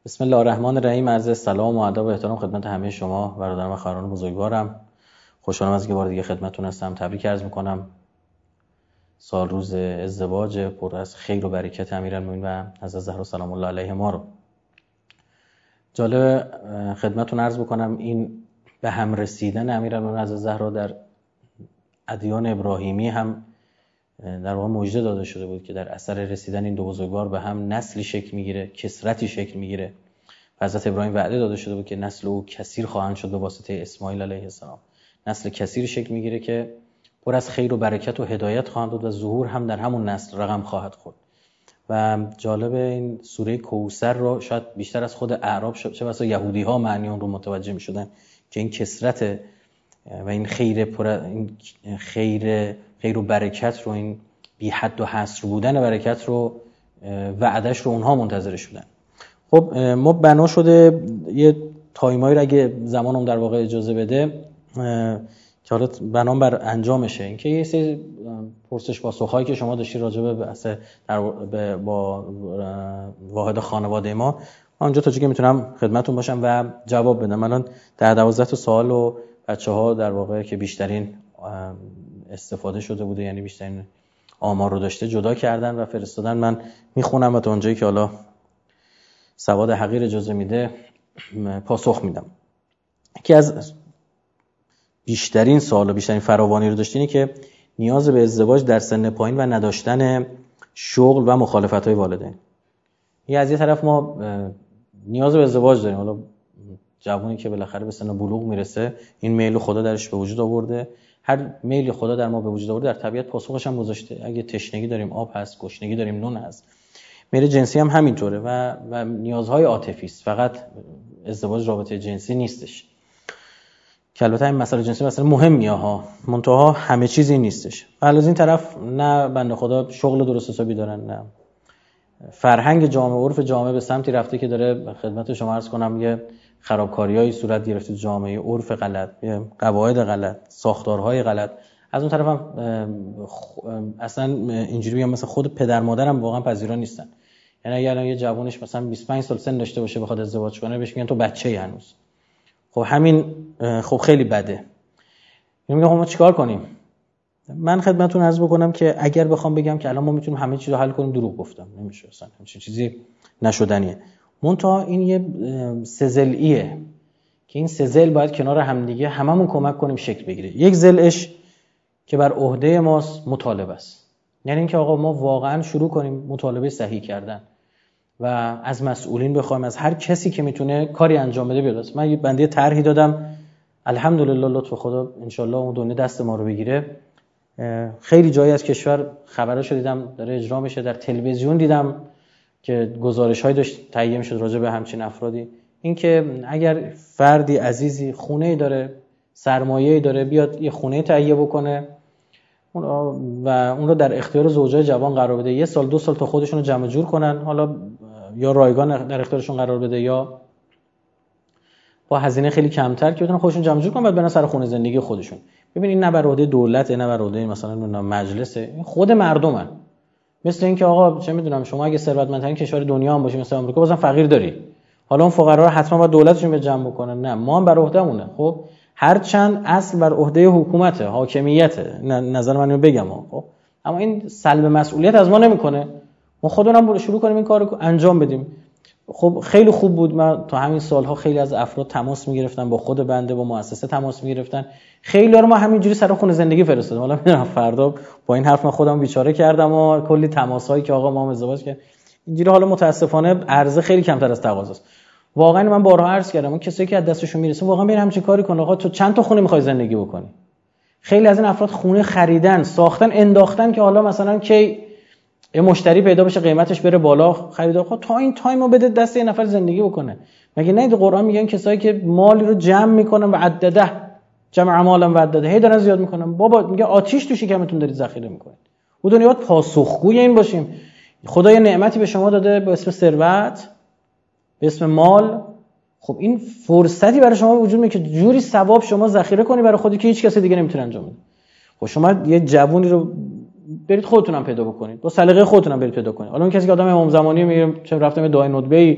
بسم الله الرحمن الرحیم. عرض سلام و ادب و احترام خدمت همه شما برادران و خواهران بزرگوارم. خوشحالم از اینکه بار دیگه خدمتتون هستم. تبریک عرض میکنم. سال روز ازدواج پر از خیر و برکت امیرالمومنین و حضرت زهرا سلام الله علیهما رو جالب خدمتتون عرض بکنم. این به هم رسیدن امیرالمومنین حضرت زهرا در ادیان ابراهیمی هم در واقع مژده داده شده بود که در اثر رسیدن این دو بزرگوار به هم نسلی شکل میگیره، کثرتی شکل میگیره. حضرت ابراهیم وعده داده شده بود که نسل او کثیر خواهند شد به واسطه اسماعیل علیه السلام. نسل کثیر شکل میگیره که پر از خیر و برکت و هدایت خواهند بود و ظهور هم در همون نسل رقم خواهد خورد. و جالب این سوره کوثر رو شاید بیشتر از خود اعراب چه بسا یهودی ها معنی اون رو متوجه میشدن که این کثرت و این خیر و برکت رو، این بی حد و حصر بودن برکت رو، وعدش رو اونها منتظرش بودن. خب ما بنا شده یه تایمایی رو اگه زمانم در واقع اجازه بده که حالا بنام بر انجامشه، این که یه سری پرسش پاسخ‌هایی که شما داشتی راجع به بحث با واحد خانواده ما اونجا تا جایی میتونم خدمتتون باشم و جواب بدم. الان در 12 تا سوال و بچه‌ها در واقع که بیشترین استفاده شده بوده، یعنی بیشترین آمار رو داشته، جدا کردن و فرستادن. من میخونم و تا اونجایی که حالا سواد حقیر اجازه میده پاسخ میدم. یکی از بیشترین سوال و بیشترین فراوانی رو داشتینی که نیاز به ازدواج در سن پایین و نداشتن شغل و مخالفت‌های والدین. یه از یه طرف ما نیاز به ازدواج داریم، حالا جوانی که بالاخره به سن بلوغ میرسه این میل خدا درش به وجود آورده. هر میل خدا در ما به وجود آورده در طبیعت پاسخش هم گذاشته. اگه تشنگی داریم آب هست، گشنگی داریم نون هست. میل جنسی هم همینطوره و نیازهای عاطفی است، فقط ازدواج رابطه جنسی نیستش. که البته این مسئله جنسی مسئله مهمیه ها، منتها همه چیزی نیستش. ولی از این طرف نه بنده خدا شغل درست حسابی دارن، نه فرهنگ جامعه، عرف جامعه به سمتی رفته که داره خدمت شما عرض کنم یه خرابکاریایی صورت گرفته تو جامعه، عرف غلط، قواعد غلط، ساختارهای غلط. از اون طرف هم اصلا اینجوری بگم مثلا خود پدر مادرم واقعا پذیرا نیستن. یعنی اگر یه جوونش مثلا 25 سال سن داشته باشه بخواد ازدواج کنه بهش میگن تو بچه‌ای هنوز. خب همین خب خیلی بده. میگم خب ما چیکار کنیم؟ من خدمتتون عرض بکنم که اگر بخوام بگم که الان ما میتونیم همه چیز رو حل کنیم، دروغ گفتم. نمیشه، اصلا همچین چیزی نشدنیه. منتها این یه سزل‌ایه که این سزل باید کنار هم دیگه هممون کمک کنیم شکل بگیره. یک زلش که بر عهده ماست مطالبه است. یعنی اینکه آقا ما واقعا شروع کنیم مطالبه صحیح کردن و از مسئولین بخوایم، از هر کسی که میتونه کاری انجام بده بیاد. من یه بنده طرحی دادم، الحمدلله لطف خدا انشالله اون دنیا دست ما رو بگیره. خیلی جایی از کشور خبراشو دیدم داره اجرا میشه، در تلویزیون دیدم که گزارش‌هایی داشت تهیه میشد راجع به همچین افرادی. این که اگر فردی عزیزی خونه‌ای داره، سرمایه‌ای داره، بیاد یه خونه تهیه بکنه و اون رو در اختیار زوجای جوان قرار بده، 1 سال 2 سال تا خودشون رو جمع جور کنن، حالا یا رایگان در اختیارشون قرار بده یا با هزینه خیلی کمتر که بتونن خودشون جمع جور کنن، بعد برن سر خونه زندگی خودشون. ببین این نه بر عهده دولته، نه بر عهده مثلا مجلسه، این خود مردمن. مثل این که آقا چه میدونم شما اگه ثروتمندترین کشور دنیا هم باشی مثل آمریکا بازم فقیر داری، حالا اون فقرا رو حتما باید دولتشون به جمع بکنه؟ نه، ما هم بر عهدهمونه. خب هر چند اصل بر عهده حکومته، حاکمیته، نظر منو بگم. خب اما این سلب مسئولیت از ما نمیکنه. ما خودمون شروع کنیم این کارو انجام بدیم. خب خیلی خوب بود. من تا همین سالها خیلی از افراد تماس میگرفتن با خود بنده، با مؤسسه تماس میگرفتن. خیلی رو ما همینجوری سر خونه زندگی فرستادیم. حالا میدونم فردا با این حرف من خودم بیچاره کردم و کلی تماسایی که آقا ما هم ازدواج کردیم اینجوری. حالا متاسفانه عرضه خیلی کمتر از تقاضاست. واقعا من بارها عرض کردم اون کسایی که از دستشون میرسه واقعا بریم همچین کاری کن. آقا تو چند تا خونه میخوای زندگی بکنی؟ خیلی از این افراد خونه خریدن، ساختن، انداختن که حالا مثلا کی یه مشتری پیدا بشه قیمتش بره بالا خرید. آقا تا این تایمو بده دست یه نفر زندگی بکنه. مگه نه تو قرآن میگن کسایی که مالی رو جمع میکنن و عدده جمع مالا و عدده هی دارن زیاد میکنن، بابا میگه آتیش تو شکمتون دارید ذخیره میکنید. اون دنیا باید پاسخگوی این باشیم. خدا یه نعمتی به شما داده به اسم ثروت، به اسم مال. خب این فرصتی برای شما وجود میگه که جوری ثواب شما ذخیره کنی برای خودی که هیچ کسی دیگه نمیتونه انجام بده. خب شما یه جوونی رو برید خودتون هم پیدا بکنید، با سلیقه خودتون هم برید پیدا کنید. حالا اون کسی که آدم امام زمانی میگه چه رفتم دعای ندبه‌ای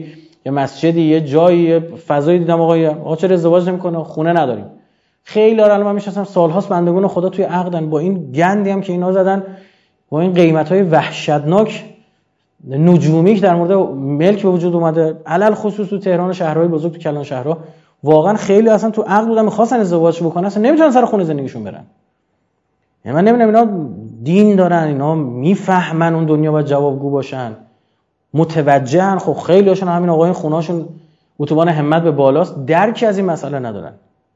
یه مسجدی، یه جایی، یه فضایی دیدم آقا چرا ازدواج نمیکنه، خونه نداریم. خیلی الان من میشناسم سالهاست بندگان خدا توی عقدن، با این گندی هم که اینا زدن، با این قیمت‌های وحشتناک نجومی که در مورد ملک به وجود اومده، علل خصوص تو تهران و شهرهای بزرگ، تو کلان شهرها، واقعا خیلی اصلا تو عقد بودن می‌خواستن ازدواج بکنن، اصلا نمیتونن سر خونه زندگیشون برن. یعنی من نمیدونم اینا دین دارن، اینا میفهمن اون دنیا باید جوابگو باشن، متوجهن. خب خیلی هاشون همین آقایون خونه‌هاشون اتوبان همت به بالاست، درکی از این مسئله ندارن.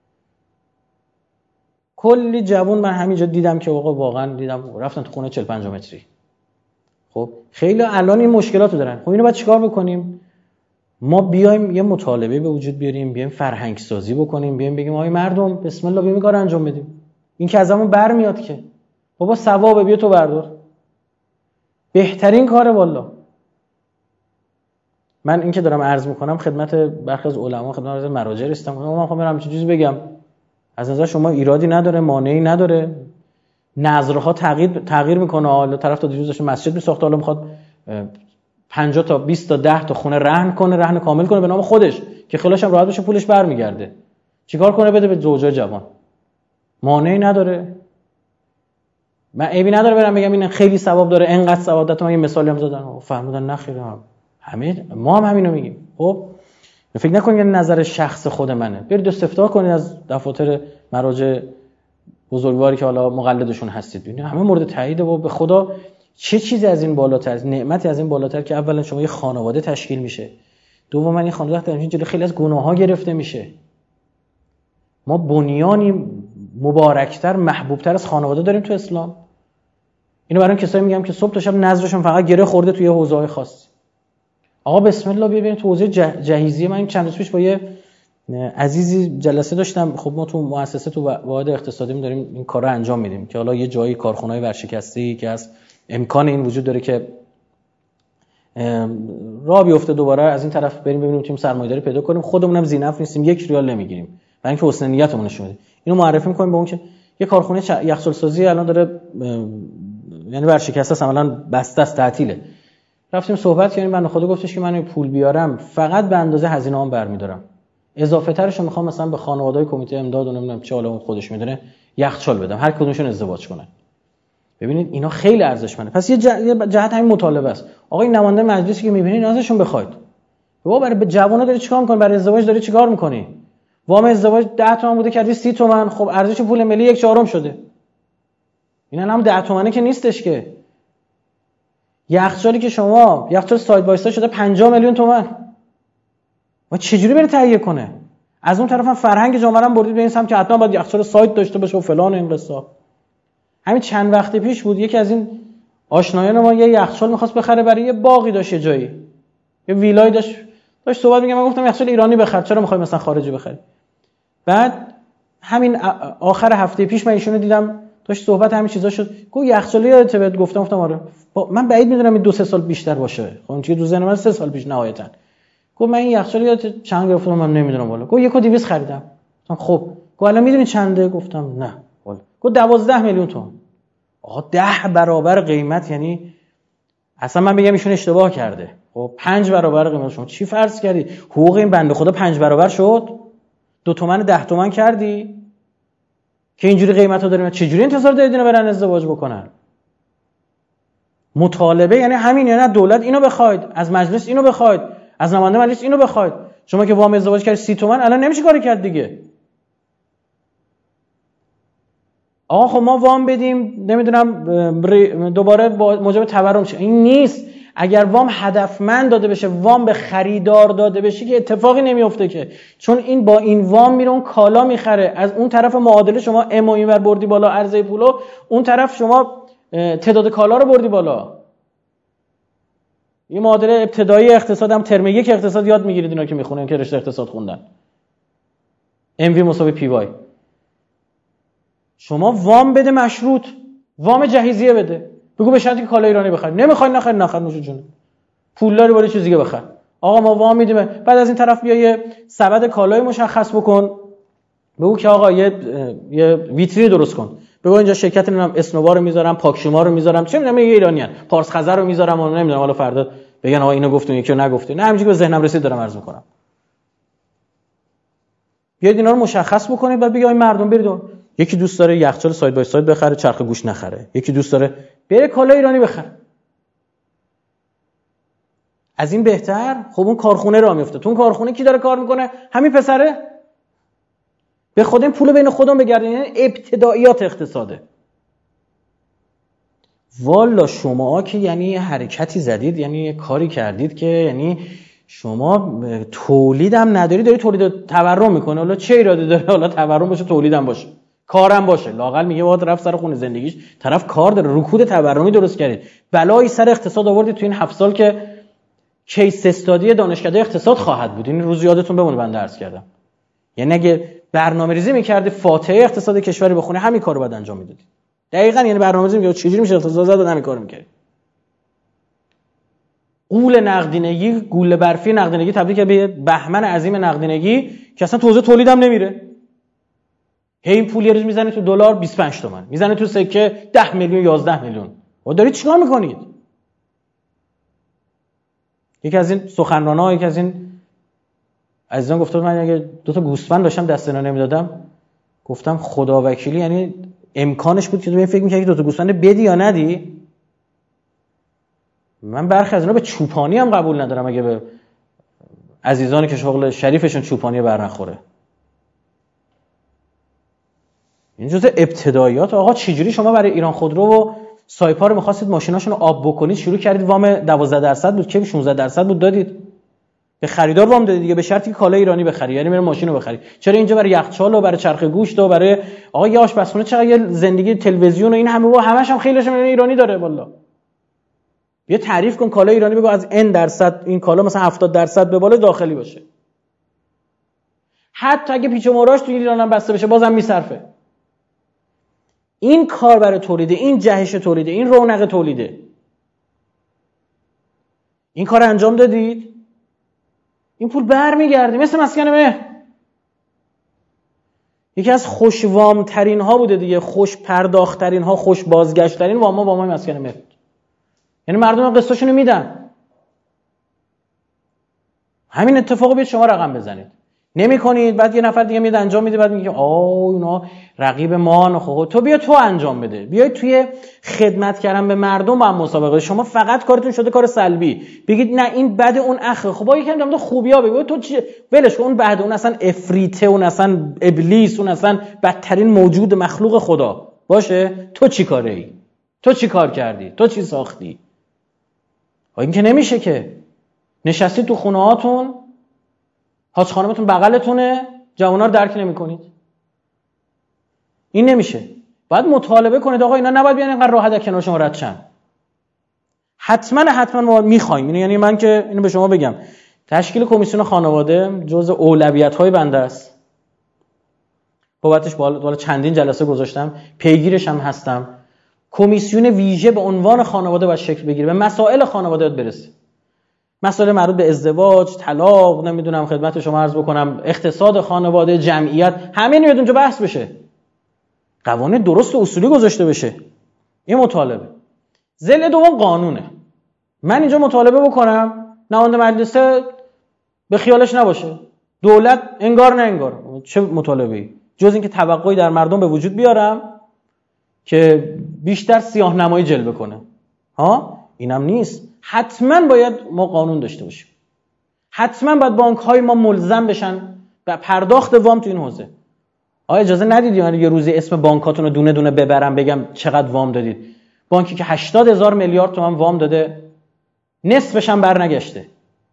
کلی جوون من همینجا دیدم که آقا واقعا دیدم رفتن تو خونه 40-50 متری. خب خیلی الان این مشکلاتو دارن. خب اینو باید چیکار بکنیم؟ ما بیایم یه مطالبه به وجود بیاریم، بیایم فرهنگ سازی بکنیم، بیایم بگیم آقای مردم بسم الله بیایم کار انجام بدیم. این که ازمون برمیاد که بابا ثوابه، بیا تو بردار. بهترین کاره والله. من این که دارم عرض میکنم خدمت برخی از علما، خدمت از مراجع رسیدم، من میخوام برم چیزی بگم. از نظر شما ایرادی نداره، مانعی نداره. نظرها تغییر میکنه. حالا طرف تا دیروز داشت مسجد میساخت، حالا میخواد 50 تا 20 تا 10 تا خونه رهن کنه، رهن کامل کنه به نام خودش که خلاصش هم راحت بشه، پولش برمیگرده. چیکار کنه؟ بده به زوجای جوان. مانعی نداره. من عیبی نداره برم بگم این خیلی ثواب داره، انقدر ثواب داره. من یه مثالی هم زدم، فهمیدن نخیره. همه ما هم همینو میگیم. خب فکر نکنید این نظر شخص خود منه. برید استفتاح کنید از دفاتر مراجع بزرگواری که حالا مقلدشون هستید، ببینید همه مورد تاییده. و به خدا چه چیزی از این بالاتر، نعمتی از این بالاتر که اولا شما یه خانواده تشکیل میشه، دوما این خانواده تشکیل جلوی خیلی از گناه‌ها گرفته میشه. ما بنیانی مبارکتر، محبوبتر از خانواده داریم تو اسلام. اینو برای کسایی میگم که صبح تا شب نظرشون فقط گره خورده توی حوزه‌های خاص. آقا بسم الله ببینید تو حوزه جهیزیه. من چند روز پیش با یه عزیزی جلسه داشتم. خب ما تو مؤسسه تو واحد اقتصادی داریم این کارا انجام میدیم که حالا یه جایی کارخونه‌های ورشکسته که از امکان این وجود داره که راه بیفته دوباره از این طرف بریم ببینیم تیم سرمایه‌داری پیدا کنیم، خودمونم ذینفع نیستیم، 1 ریال نمیگیریم، برای اینکه حسن نیتمون نشون بدیم. اینو معرفی می‌کنیم به اون که یه کارخونه یخچال سازی الان داره، یعنی ورشکسته است، عملاً بسته است، تعطیله. رفتیم صحبت کردیم، بنده خدا گفتش که من پول بیارم فقط به اندازه هزینه‌ام برمی‌دارم، اضافه ترش رو می‌خوام مثلا به خانواده‌های کمیته امداد و نمیدونم چه، حالا اون خودش میدونه، یخچال بدم، هر کدومشون ازدواج کنن. ببینید اینا خیلی ارزشمنده. پس یه جهت همین مطالبه است. آقا این نماینده مجلسی که می‌بینید ازشون بخواید، بابا برای جوونا داری چیکار می‌کنی؟ برای ازدواج داری چیکار می‌کنی؟ وام ازدواج 10 تومن بوده کردی 30 تومن، خب ارزش پول ملی 1/4 شده. اینا هم 10 تومنه که نیستش که. یخچالی که شما یخچال ساید بای ساید شده 50 میلیون تومان. و چجوری بره تهیه کنه؟ از اون طرف هم فرهنگ جامعه هم بردید به این سمت که حتما باید یخچال ساید داشته باشه و فلان این قصه. همین چند وقت پیش بود یکی از این آشنایان ما یه یخچال می‌خواست بخره برای یه باغی داشت، یه جایی، یه ویلای داشت صحبت می‌گم. من گفتم یخچال ایرانی بخر، چرا می‌خوای مثلا خارجی بخری؟ بعد همین آخر هفته پیش من ایشونو دیدم داشت صحبت همین چیزا شد. گفت یخچال یادت بهت گفتم آره. من بعید می‌دونم این 2-3 سال بیشتر باشه. خب اون چیزی تو ذهن من 3 سال پیش نهایتاً. گفت من این یخچال یادت چند گرفتم؟ من نمیدونم والا. گفت 1.200 خریدم. گفتم خب. گفت الان میدونی چنده؟ گفتم نه والا. گفت 12 میلیون تومان. آقا 10 برابر قیمت، یعنی اصلا من بگم ایشون اشتباه کرده. خب 5 برابر قیمت. شما چی فرض کردی؟ حقوق این بنده خدا 5 برابر شد؟ 2 تومن 10 تومن کردی؟ که اینجوری قیمتو داریم. چجوری انتظار دارید اینا برن ازدواج بکنن؟ مطالبه یعنی همین، یعنی دولت اینو بخواید، از مجلس اینو بخواید، از نماینده مجلس اینو بخواید. شما که وام ازدواج کردی 30 تومن الان نمیشه کاری کرد دیگه. آقا خب ما وام بدیم نمیدونم دوباره با موجب تورم شه، این نیست. اگر وام هدفمند داده بشه، وام به خریدار داده بشه که اتفاقی نمیفته که، چون این با این وام میره اون کالا میخره، از اون طرف معادله شما امایی ور بردی بالا عرضه پولو، اون طرف شما تعداد کالا رو بردی بالا. این معادله ابتدایی اقتصاد هم ترم 1 اقتصاد یاد میگیرید اینا که میخونن که رشته اقتصاد خوندن، ام وی مساوی پی وای. شما وام بده مشروط، وام جهیزیه بده، بگو به شرطی که کالا ایرانی بخری، نمیخوای نخر نوش جون، پول داری برای چیز دیگه بخر. آقا ما وام میدیم، بعد از این طرف بیا یه سبد کالای مشخص بکن، بگو که آقا یه ویترین درست کن، بگو اینجا شرکت نمیدونم اسنوبا رو میذارم، پاکشوما رو میذارم، چه میدونم ایرانیان، پارس خزر رو میذارم و نمیدونم حالا فردا بگن آقا اینو گفتون یکی رو نگفتین، نه همینجوری به ذهنم رسید دارم عرض میکنم. بیاید اینا رو مشخص بکنید بعد بگید این مردم برید. یکی دوست داره یخچال ساید بای ساید بخره چرخ گوش نخره، یکی دوست داره بره کالا ایرانی بخره. از این بهتر خب اون کارخونه راه میفته. تو اون کارخونه کی داره کار میکنه؟ همین پسره. به خود این پول بین خودمون بگردین. یعنی ابتداییات اقتصاده. والا شما که یعنی حرکتی زدید، یعنی کاری کردید که یعنی شما تولیدم نداری، داری تولید تورم میکنه. حالا چه ایرادی داره؟ حالا تورم باشه تولیدم باشه کارم باشه، لااقل میگه باید رفت سر خونه زندگیش، طرف کار داره، رکود تورمی درست کردید، بلایی سر اقتصاد آوردید تو این 7 سال که کیس استادی دانشکده اقتصاد خواهد بود. این روز یادتون بمونه بنده عرض کردم. یعنی اگه برنامه‌ریزی می‌کردی فاتحه اقتصاد کشوری بخونه همین کارو بعد انجام میدادید. دقیقاً یعنی برنامه‌ریزی می‌کردی چجوری میشه اقتصاد زد همین کارو می‌کردی. غول نقدینگی، گوله برفی نقدینگی تبدیل به بهمن عظیم نقدینگی که اصلا تو تولیدم نمیره. هی این پول یه روز میزنه تو دلار 25 تومن، میزنه تو سکه 10 میلیون 11 میلیون. و دارید چیکار میکنید؟ یکی از این سخنران‌ها، یکی از این عزیزان گفت من اگه 2 تا گوسفند داشتم دست اینا نمیدادم، گفتم خدا وکیلی یعنی امکانش بود که تو فکر می‌کردی 2 تا گوسفند بدی یا ندی؟ من برخی از اینا به چوپانی هم قبول ندارم اگه به عزیزانی که شغل شریفشون چوپانی بر نخوره. این جزء ابتداییات. آقا چجوری شما برای ایران خودرو و سایپا می‌خواستید ماشیناشون رو آب بکنید، شروع کردید وام 12% بود که 16% بود دادید. به خریدار وام دادید دیگه، به شرطی که کالا ایرانی بخری، یعنی برای ماشین رو بخری. چرا اینجا برای یخچال و برای چرخ گوشت و برای آقا یه آشپزخونه چقدر زندگی تلویزیون و این همه و همش هم خیلیش ایرانی داره والله. بیا تعریف کن کالا ایرانی، بگو از این درصد این کالا مثلا 70% به بالا داخلی باشه. حتی اگه پیچ و موراش تو ایران هم بسته بشه بازم میصرفه. این کار برای تولیده، این جهش تولیده، این رونق تولیده. این کار انجام دادید، این پول برمیگرده مثل مسکن مهر. یکی از خوش وام ترین ها بوده دیگه، خوش پرداخت ترین ها، خوش بازگشت ترین وامای مسکن مهر. یعنی مردم قسطشون میدن. همین اتفاقو بیاد شما رقم بزنید. نمی‌کنید، بعد یه نفر دیگه میاد انجام میده، بعد میگه اینا رقیب ما. خب تو بیا تو انجام بده. بیاید توی خدمت کردن به مردم با هم مسابقه. شما فقط کارتون شده کار سلبی. بگید نه این بده اون اخه. خب یکم در مورد خوبی‌ها بگو. تو چی ولش کن، اون بده، اون اصلا افریته، اون اصلا ابلیس، اون اصلا بدترین موجود مخلوق خدا باشه. تو چی کاری؟ تو چی کار کردی؟ تو چی ساختی؟ این که نمیشه که. نشستی تو خونه‌هاتون، حاج خانمتون بغلتونه، جوونا رو درک نمی‌کنید. این نمیشه. باید مطالبه کنید آقا اینا نباید بیان اینقدر راحت از کنار شما رد شن. حتما ما می‌خوایم. یعنی من که اینو به شما بگم، تشکیل کمیسیون خانواده جزء اولویت‌های بنده است. بابتش بالا چندین جلسه گذاشتم، پیگیرش هم هستم. کمیسیون ویژه به عنوان خانواده باید شکل بگیره، به مسائل خانواده برسه. مسائل مربوط به ازدواج، طلاق، نمیدونم خدمت شما عرض بکنم اقتصاد خانواده، جمعیت، همه میاد اونجا بحث بشه. قوانین درست و اصولی گذاشته بشه. این مطالبه. ضلع دوم قانونه. من اینجا مطالبه بکنم، نماینده مجلس به خیالش نباشه. دولت انگار نه انگار. چه مطالبه‌ای؟ جز اینکه توقعی در مردم به وجود بیارم که بیشتر سیاه نمایی جلوه کنه. اینم نیست. حتما باید ما قانون داشته باشیم. حتما باید بانک‌های ما ملزم بشن به پرداخت وام تو این حوزه. اجازه ندیدید من یه روزی اسم بانکاتون رو دونه دونه ببرم بگم چقدر وام دادید. بانکی که 80,000 میلیارد تومان وام داده، نصفش هم برنگشته.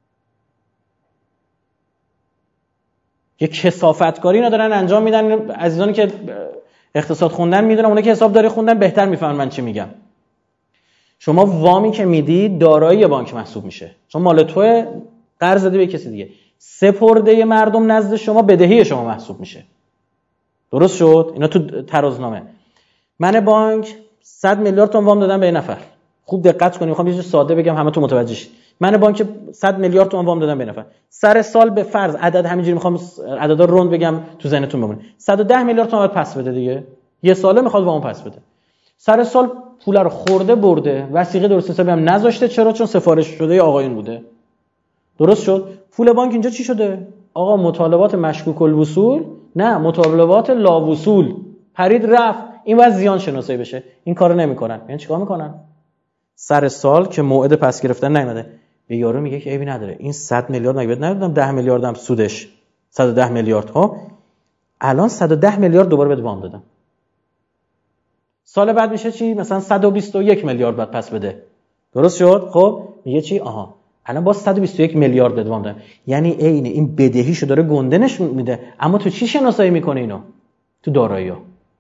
یه کثافتکاری اینا دارن انجام میدن. عزیزانی که اقتصاد خوندن میدونن، اونایی که حسابداری خوندن بهتر میفهمن من چی میگم. شما وامی که میدی دارایی بانک محسوب میشه، چون مال توئه، قرض دادی به کسی دیگه. سپرده مردم نزد شما بدهی شما محسوب میشه. درست شد؟ اینا تو ترازنامه. من بانک 100 میلیارد تومان وام دادم به یه نفر. خوب دقت کنید، میخوام یه چیز ساده بگم همه تو متوجه شید. من بانک 100 میلیارد تومان وام دادم به یه نفر. سر سال به فرض عدد همینجوری میخوام عددا رند بگم تو ذهنتون بمونه. 110 میلیارد تومان پس بده دیگه. یه ساله میخواد وام پس بده. سر سال پول رو خورده برده، وثیقه درست حسابی هم نذاشته. چرا؟ چون سفارش شده آقایون بوده. درست شد. پول بانک اینجا چی شده؟ آقا مطالبات مشکوک الوصول، نه مطالبات لاوصول، پرید رفت. این باید زیان شناسایی بشه. این کارو نمیکنن. یعنی چیکار میکنن؟ سر سال که موعد پس گرفتن نیومده، به یارو میگه که عیبی نداره، این 100 میلیارد مگه بهت ندادم 10 میلیارد هم سودش 110 میلیارد ها، الان 110 میلیارد دوباره بهت وام دادم. سال بعد میشه چی؟ مثلا 121 میلیارد بعد پس بده. درست شد؟ خب میگه چی؟ آها الان با 121 میلیارد بهت وام دادم. یعنی عین این بدهیشو داره گنده نشون میده. اما تو چی شناسایی میکنه اینو؟ تو دارایی‌ها.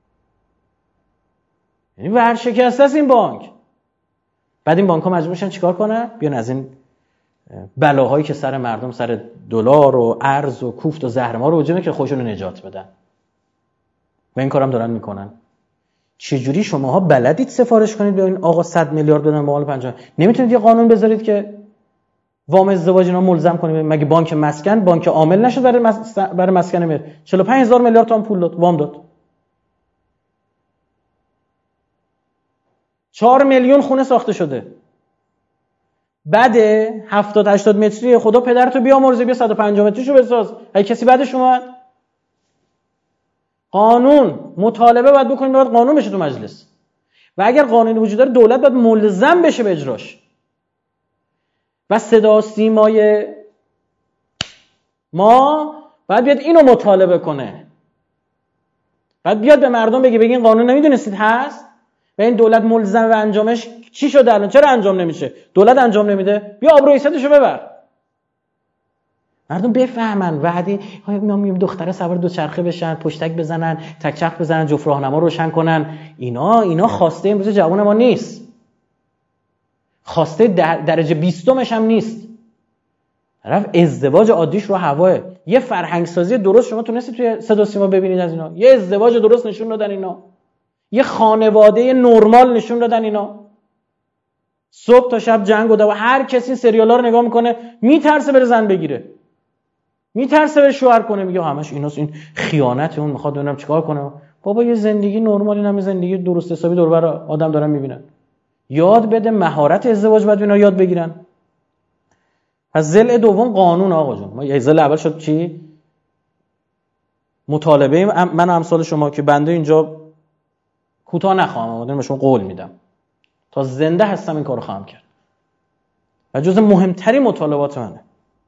یعنی ورشکسته است این بانک. بعد این بانک‌ها مجبور میشن چیکار کنن؟ بیان از این بلاهایی که سر مردم، سر دلار و ارز و کوفت و زهرمار رو وجونه که خودشون رو نجات بدن. و این کارم دارن میکنن. چجوری شماها بلدید سفارش کنید به این آقا 100 میلیارد بدن مقابل 50؟ نمیتونید یه قانون بذارید که وام ازدواج اینا ملزم کنید؟ مگه بانک مسکن بانک عامل نشد برای مسکن میاد 45000 میلیارد تومان پول داد، وام داد. 4 میلیون خونه ساخته شده. بعد 70 80 متری خدا پدرتو بیامرزه، بیا 150 متریشو بساز. اگه کسی بعدش اومد قانون مطالبه باید بکنیم، باید قانون بشه تو مجلس. و اگر قانونی وجود داره دولت باید ملزم بشه به اجراش. و صدا سیمای ما باید بیاد اینو مطالبه کنه. باید بیاد به مردم بگه این قانون نمیدونستید هست و این دولت ملزم به انجامش. چی شده الان؟ چرا انجام نمیشه؟ دولت انجام نمیده، بیا آبروی ایستادشو ببر. مردم بفهمن. وعده ما میگیم دختره سوار دوچرخه بشن، پشتک بزنن، تک چرخ بزنن، جفت راهنما روشن کنن. اینا خواسته امروز جوان ما نیست. خواسته درجه 20 هم نیست. طرف ازدواج عادیش رو هواه. یه فرهنگ سازی درست شما تونستید توی صدا سیما ببینید از اینا؟ یه ازدواج درست نشون دادن اینا؟ یه خانواده نرمال نشون دادن اینا؟ صبح تا شب جنگ و هر کسی سریالا رو نگاه میکنه میترسه بره زن بگیره، میترسه بره شوهر کنه، میگه همش ایناست، این خیانته، اون میخواد ببینم چیکار کنه. بابا یه زندگی نرمال، این هم زندگی درست حسابی دور بر آدم دارن میبینن. یاد بده مهارت ازدواج بعد اینا یاد بگیرن. پس ضلع دوم قانون آقا جون. ما ضلع اول شد چی؟ مطالبه. من و امثال شما که بنده اینجا کوتاه نخواهم، من به شما قول میدم تا زنده هستم این کارو خواهم کرد و جز مهمترین مطالبات منه.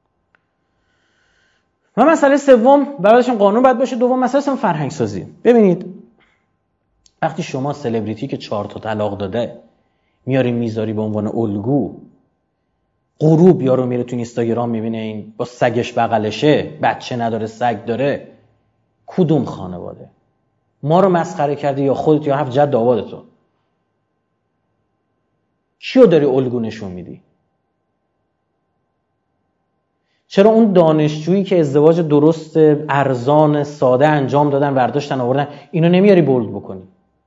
و مسئله سوم بعدشون قانون باید باشه. دوم مسئله فرهنگ سازی. ببینید وقتی شما سلبریتی که 4 تا طلاق داده میاری میذاری به عنوان الگو، غروب یارو میره تو اینستاگرام میبینه این با سگش بغلشه، بچه نداره سگ داره، کدوم خانواده؟ ما رو مسخره کردی یا خودت یا 7 جد آبادتو؟ کیو داری الگو نشون میدی؟ چرا اون دانشجویی که ازدواج درست ارزان ساده انجام دادن برداشتن آوردن اینو نمیاری بولد بکنی؟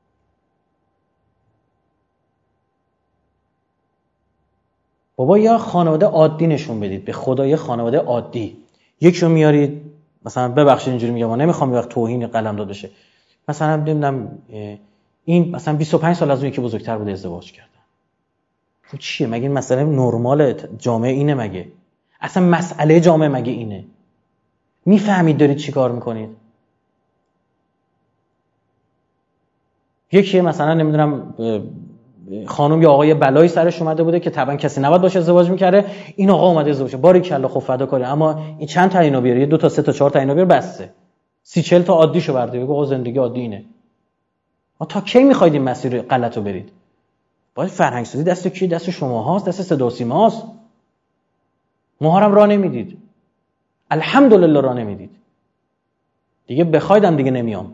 بابا یا خانواده عادی نشون بدید، به خدا یه خانواده عادی. یکیو میارید مثلا، ببخشید اینجوری میگم، من نمیخوام یه وقت توهین قلمداد بشه، مثلا نمیدونم این مثلا 25 سال از اون یکی بزرگتر بوده ازدواج کردن. خب چیه؟ مگه این مسئله نرمال جامعه اینه؟ مگه اصلا مسئله جامعه مگه اینه؟ میفهمید دارید چی کار میکنید؟ یکی مثلا نمیدونم خانم یا آقای بلایی سرش اومده بوده که طبعا کسی نباید باشه ازدواج میکرده، این آقا اومده ازدواج، باریکلا خب فداکاری، اما این چند تا اینو بیاره، 2 تا 3 تا 4 تا اینو بیاره، بسه 30-40 تا عادیشو برده، بگو آقا زندگی عادی اینه. ما تا کی میخواید این مسیر غلطو برید؟ باید فرهنگ سازی دست کی؟ دست شماهاست، دست صدا و سیماست. ما هم راه نمیدید، الحمدلله راه نمیدید. دیگه بخوایدم دیگه نمیام.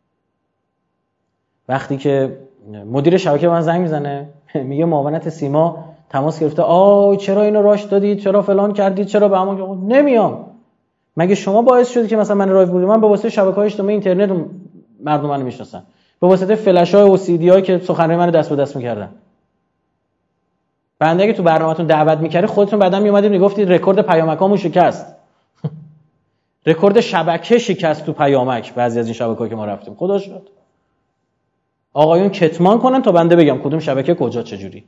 وقتی که مدیر شبکه من زنگ میزنه میگه معاونت سیما تماس گرفته، چرا اینو راش دادید، چرا فلان کردید، چرا به همون، نمیام. مگه شما باعث شدید که مثلا من رایو بودم؟ من به واسطه شبکه‌های اجتماعی اینترنت مردم منو میشناسن، به واسطه فلش‌های و سی‌دی‌هایی که سخنرانی منو دست به دست می‌کردن. بنده اگه تو برنامه‌تون دعوت می‌کردید خودتون بعداً میومدید میگفتید رکورد پیامکامو شکست. رکورد شبکه شکست تو پیامک بعضی از این شبکه‌ها که ما رفتیم. خدا شد. آقایون کتمان کنن تا بنده بگم کدوم شبکه کجا چجوری.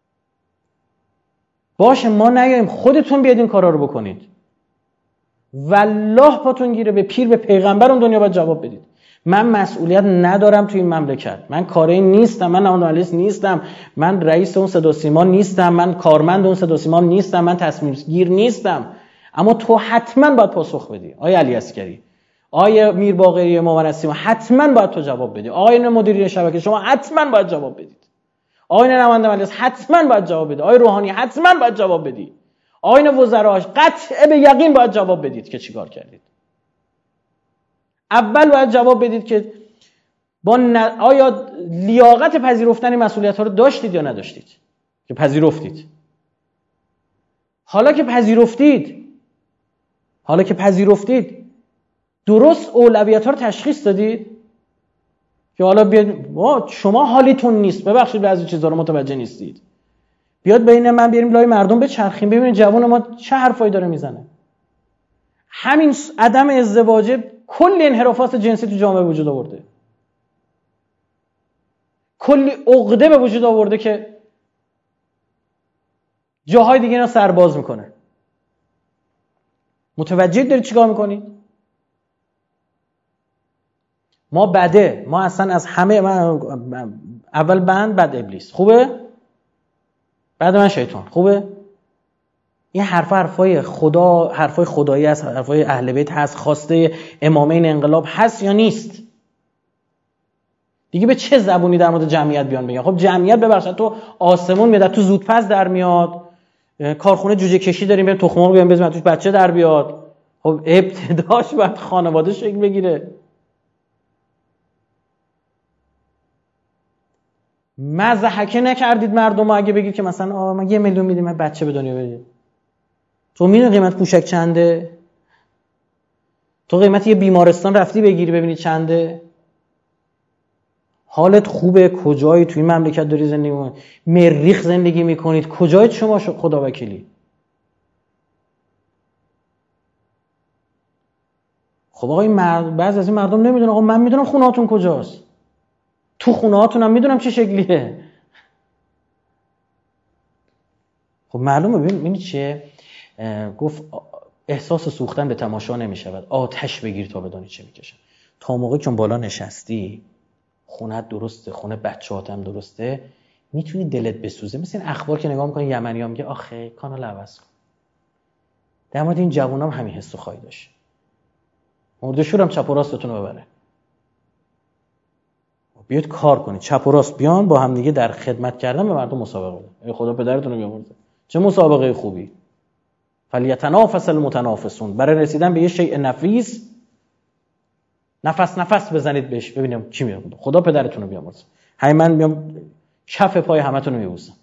باشه ما نیاییم، خودتون بیاد این کارا رو بکنید. والله پاتون گیره به پیر به پیغمبر اون دنیا باید جواب بدید. من مسئولیت ندارم توی این مملکت، من کاری نیستم، من نماینده نیستم، من رئیس اون صدا سیما نیستم، من کارمند اون صدا سیما نیستم، من تصمیم گیر نیستم. اما تو حتما باید پاسخ بدی. آقای علی عسگری، آقای میر باقری مومن سیما، حتما باید تو جواب بدی. آقای مدیری شبکه شما حتما باید جواب بدید. آقای نماینده مجلس حتما باید جواب بدید. آقای روحانی حتما باید جواب بدید. آقای وزراش قطع به یقین باید جواب بدید که چیکار کردید. اول باید جواب بدید که آیا لیاقت پذیرفتن مسئولیت ها رو داشتید یا نداشتید که پذیرفتید. حالا که پذیرفتید درست اولویت ها رو تشخیص دادید که حالا بیاد شما حالیتون نیست، ببخشید بعضی چیزا رو متوجه نیستید، بیاد بین من بیاریم لای مردم بچرخیم ببینید جوان ما چه حرفایی داره میزنه. همین عدم ازدواج کلی انحرافات جنسی تو جامعه وجود آورده، کلی عقده به وجود آورده که جاهای دیگه اینا سرباز میکنه. متوجه دارید چیکار میکنید؟ ما بده، ما اصلا از همه اول بند بعد ابلیس، خوبه؟ بعد من شیطان، خوبه؟ این حرفای خدا، حرفای خدایی است، حرفای اهل بیت هست، خواسته امامین انقلاب هست یا نیست؟ دیگه به چه زبونی در مورد جمعیت بیان بگن؟ خب جمعیت ببخشید تو آسمون میاد، تو زودپز در میاد، کارخونه جوجه کشی داریم بریم تخم مرغ بیاریم بزنیم توش بچه در بیاد. خب ابتداش باید خانواده شکل بگیره. مضحکه نکردید مردم اگه بگید که مثلا ما 1 میلیون میدیم من بچه به دنیا بدید. تو میدونی قیمت پوشک چنده؟ تو قیمت یه بیمارستان رفتی بگیری ببینی چنده؟ حالت خوبه؟ کجایی توی این مملکت داری زندگی میکنید؟ مریخ زندگی میکنید؟ کجایید شما خدا وکیلی؟ خب آقا این بعضی از این مردم نمیدونن. آقا من میدونم خونه هاتون کجاست، تو خونه هاتون هم میدونم چه شکلیه. خب معلومه. ببینید چیه گفت احساس سوختن به تماشا نمیشود، آتش بگیر تا بدانی چه میکشن. تا موقعی که بالا نشستی خونت درسته، خونه بچه‌هات هم درسته، میتونی دلت بسوزه. مثل این اخبار که نگاه میکنی یمنی‌ها میگه آخه کانال عوض کن. در مورد این جوونا هم همین حسو خواهی داشت. مردشور هم چپ و راستتون رو ببره. بیاید کار کنید، چپ و راست بیان با هم دیگه در خدمت کردن به مردم مسابقه بدن. ای خدا پدرتون رو بیامرزه. چه مسابقه خوبی. فلیتنافس المتنافسون. برای رسیدن به یه شیء نفیس نفس بزنید بهش ببینم چی میاد. خدا پدرتون رو بیامرزه. همین من میام کف پای همتون رو میبوسم.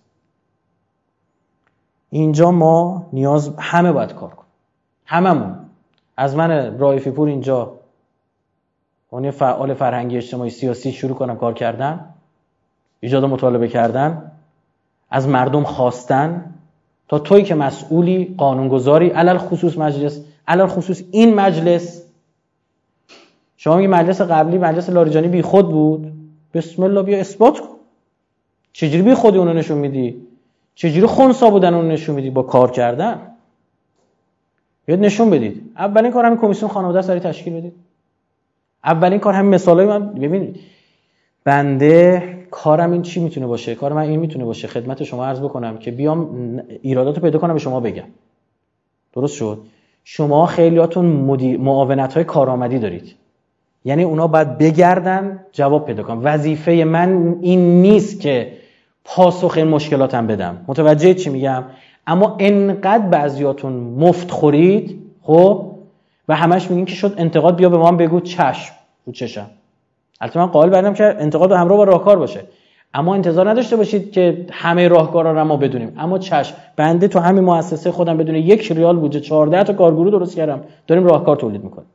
اینجا ما همه باید کار کنیم. هممون. از من رائفی پور اینجا اون فعال فرهنگی اجتماعی سیاسی شروع کنم کار کردن، ایجاد مطالبه کردن، از مردم خواستن، تا تویی که مسئولی قانونگذاری، علل خصوص این مجلس. شما میگی مجلس قبلی مجلس لاریجانی بی خود بود، بسم الله بیا اثبات کن. چجوری بی خودی اونو نشون میدی؟ چجوری خنثی بودن اونو نشون میدی؟ با کار کردن. بیاد نشون بدید. اولین کار همین کمیسیون خانواده سری تشکیل بدید. اولین کار همین مثالای من ببینید. بنده کارم این چی میتونه باشه؟ کار من این میتونه باشه خدمت شما عرض بکنم که بیام ایراداتو پیدا کنم به شما بگم. درست شد؟ شما خیلیاتون معاونت‌های کارآمدی دارید. یعنی اونا باید بگردن جواب پیدا کنن. وظیفه من این نیست که پاسخ این مشکلاتم بدم. متوجه چی میگم؟ اما انقدر بعضیاتون مفت خورید خب و همش میگین که شد انتقاد بیا به ما هم بگو چشم رو چشم. البته من قائل بر اینم که انتقاد همراه با راهکار باشه، اما انتظار نداشته باشید که همه راهکارا رو ما بدونیم. اما چشم، بنده تو همین مؤسسه خودم بدون 1 ریال بودجه 14 تا کارگروه درست کردم، داریم راهکار تولید میکنیم.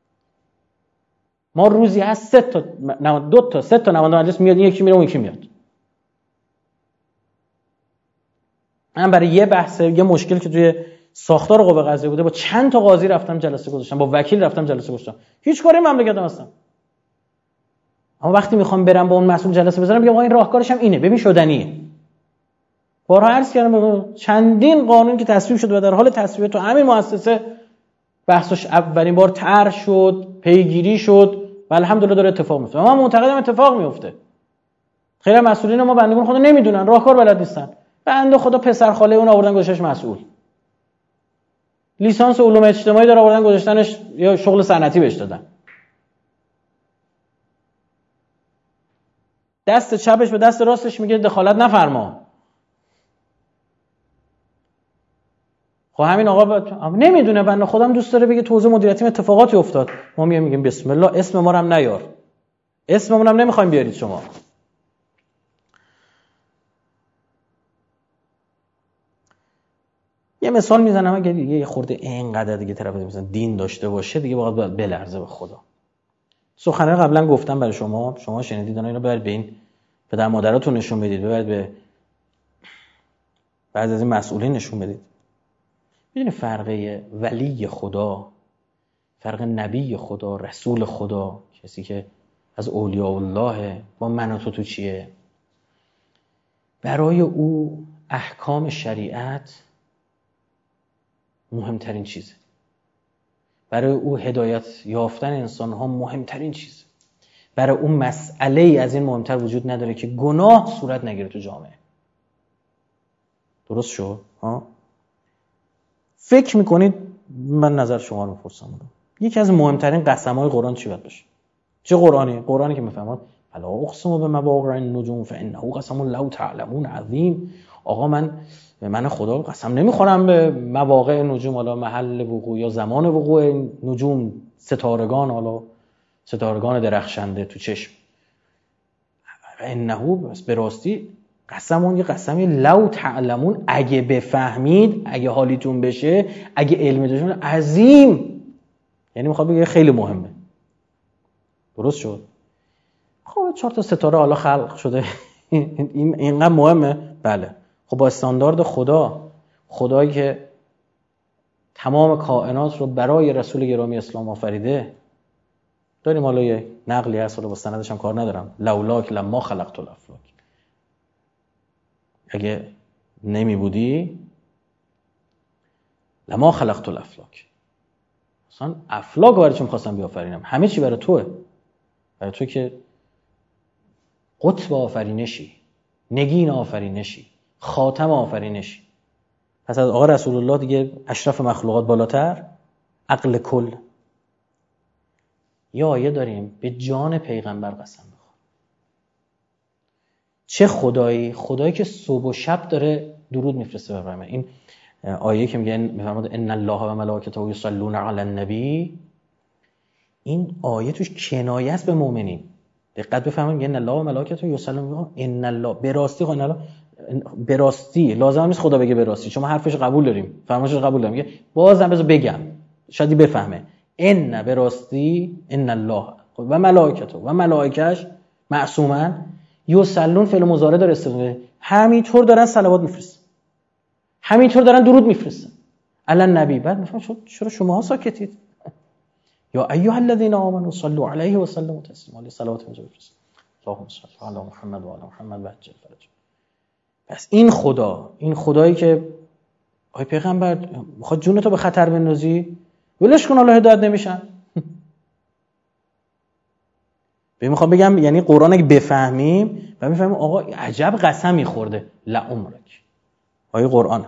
ما روزی هست 3 تا 2 تا 3 تا نماینده مجلس میاد، یکی میره اون یکی میاد. من برای یه بحث یه مشکلی که توی ساختار قوه قضاییه بوده با چند تا قاضی رفتم جلسه گذاشتم، با وکیل رفتم جلسه گذاشتم، هیچ کاری مملکت هستم. اما وقتی میخوام برم با اون مسئول جلسه بزنم میگم آقا این راهکارش هم اینه، ببین شدنیه. بارها عرض کردم چندین قانون که تصویب شد و در حال تصویب تو همین مؤسسه بحثش اولین بار طرح شد، پیگیری شد و الحمدلله داره اتفاق میفته. ما معتقدم اتفاق میفته. خیلی مسئولین ما بندگان خدا نمیدونن، راهکار بلد نیستن. بنده خدا پسر خاله اون آوردن گذاشتنش مسئول. لیسانس علوم اجتماعی داره آوردن گذاشتنش یا شغل صنعتی بهش دادن. دست چپش به دست راستش میگه دخالت نفرما. خب همین آقا نمیدونه، بنده خودم دوست داره بگه تو حوزه مدیریتی اتفاقاتی افتاد. ما میگیم بسم الله، اسم ما رو هم نیار. اسممون هم نمیخوایم بیارید شما. یه مثال میزنم، اگه یه خورده اینقدر دیگه طرف مثلا دین داشته باشه دیگه باید بلرزه به خدا. سخنرانی قبلا گفتم برای شما شنیدید، اینا ببرید به این پدر مادراتون نشون بدید، ببرید به بعضی از این مسئولین نشون بدید. میدونی فرق ولی خدا، فرق نبی خدا، رسول خدا، کسی که از اولیاء الله با من و تو چیه؟ برای او احکام شریعت مهمترین چیزه. برای او هدایت یافتن انسان ها مهمترین چیزه. برای اون مسئله از این مهمتر وجود نداره که گناه صورت نگیره تو جامعه. درست شد؟ فکر میکنید، من نظر شما رو میپرسم، یکی از مهمترین قسم‌های قرآن چی باید باشه؟ چه قرآنی؟ قرآنی که میفهمد فلا اقسم بمواقع النجوم فانه قسم لو تعلمون عظیم. آقا من خدا قسم نمیخورم به مواقع نجوم، حالا محل وقوع یا زمان وقوع نجوم، ستارگان، حالا ستارگان درخشنده تو چشم. انه بس به راستی قسم اون یه قسمی لو تعلمون، اگه بفهمید، اگه حالیتون بشه، اگه علمی داشتون عظیم، یعنی میخواد بگه خیلی مهمه. درست شد؟ خب 4 تا ستاره حالا خلق شده اینقدر مهمه؟ بله. خب با استاندارد خدایی که تمام کائنات رو برای رسول گرامی اسلام آفریده، داریم حالا یه نقلی هست، حالا با سندش هم کار ندارم، لولاک لما خلقت الافلاک، اگه نمی بودی لما خلقت الافلاک، اصلا افلاک برای چون خواستم بیافرینم، همه چی برای توه، برای تو که قطب آفرینشی، نگین آفرینشی، خاتم آفرینشی. پس از آقا رسول الله دیگه اشرف مخلوقات بالاتر، عقل کل. یه آیه داریم به جان پیغمبر قسم بخور. چه خدایی که صبح و شب داره درود میفرسته بر من. این آیه که میفرماد ان الله و ملائکته یصلون علی النبی، این آیه توش کنایه است به مؤمنین. دقت بفرمایید، ان الله و ملائکته یصلون، ان الله به راستی لازم نیست خدا بگه به راستی، چون ما حرفش قبول داریم، فرمایشش قبول داریم، میگه بازم بذار بگم شاید بفهمه. ان به راستی، ان الله و ملائکته و ملائکش معصومن، یصلون فعل مضارع داره استفاده، همینطور دارن صلوات میفرستن، همینطور دارن درود میفرستن علی النبی. بعد میفهمن چرا شماها ساکتید؟ یا ایها الذین آمنوا صلوا علیه و سلموا تسلیما، علی صلوات اینجا بفرست، اللهم صل علی محمد و علی محمد و عجل فرجهم. پس این خدایی که آی پیغمبر میخواد جونتو به خطر بندازی، ولش کن، الله هدایت نمیشن. میخوام بگم یعنی قرآن اگه بفهمیم و میفهمیم آقا عجب قسمی خورده، لعمرک، آیه قرآن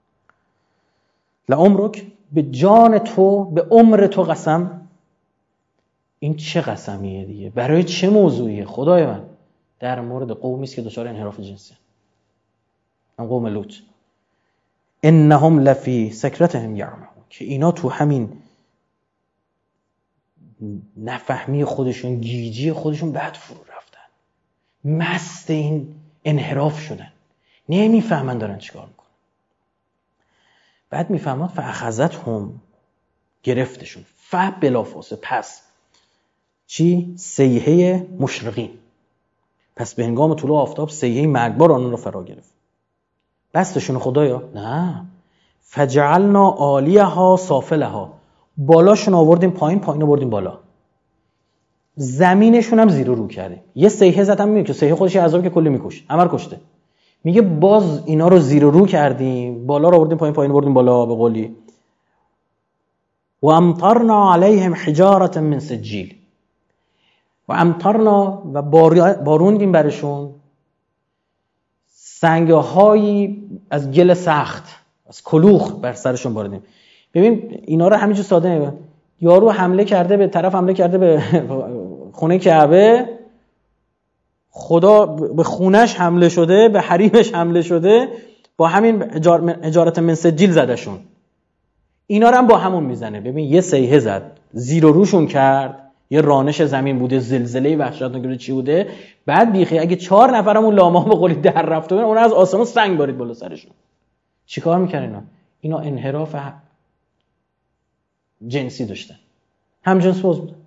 لعمرک، به جان تو، به عمر تو قسم. این چه قسمیه دیگه؟ برای چه موضوعیه؟ خدای من در مورد قومی است که دچار انحراف جنسی، هم قوم لوط. انهم لفی سکرتهم یعمهون، که اینا تو همین نفهمی خودشون، گیجی خودشون بعد فرو رفتن، مست این انحراف شدن، نمیفهمن دارن چیکار میکنن. بعد میفهمن فاخذتهم، گرفتشون، بلافاصله، پس چی؟ صیحه مشرقین، پس به هنگام طلوع آفتاب صیحه مرگبار آنان رو فرا گرفت. بستشون خدایا؟ نه، فجعلنا عالیها سافلها، بالاشون آوردیم پایین، پایین آوردیم بالا. زمینشون هم زیر و رو کردیم. یه سیحه زدم، میگه که سیحه خودش عذابی که کلی میکشه، همه رو کشته. میگه باز اینا رو زیر و رو کردیم، بالا رو آوردیم پایین، پایین بردیم بالا، به قولی و امطرنا علیهم حجارة من سجیل. و امطرنا و باروندیم برشون سنگهایی از گل سخت، از کلوخ بر سرشون باردیم. ببین اینا رو همینجور ساده نگاه، یارو حمله کرده به طرف، حمله کرده به خونه کعبه، خدا به خونش حمله شده، به حریمش حمله شده، با همین حجارة من سجیل زدشون. اینا رو هم با همون میزنه. ببین یه سیحه زد، زیر و روشون کرد، یه رانش زمین بوده، زلزله وحشتناک چی بوده، بعد بیخی اگه 4 نفرمون لاما به قولی در رفته بودن، اون از آسمون سنگ بارید بالا سرشون. چیکار میکردن اینا؟ انحراف جنسی داشتن، هم جنس باز بودن.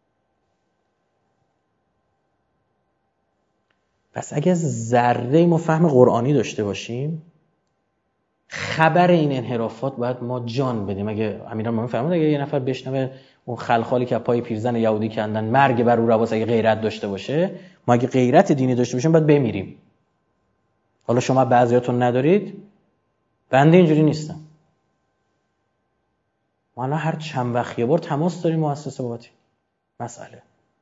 پس اگه ذره ما فهم قرآنی داشته باشیم، خبر این انحرافات باید ما جان بدیم. اگه امیرالمومنین فرمود اگه یه نفر بشنوه اون خلخالی که پای پیرزن یهودی کندن مرگ بر او رواست، اگه غیرت داشته باشه، ما اگه غیرت دینی داشته باشیم باید بمیریم. حالا شما بعضیاتون ندارید، بنده اینجوری نیستم. ما الان هر چند وقت یه بار تماس داریم مؤسسه باهاتی مسئله.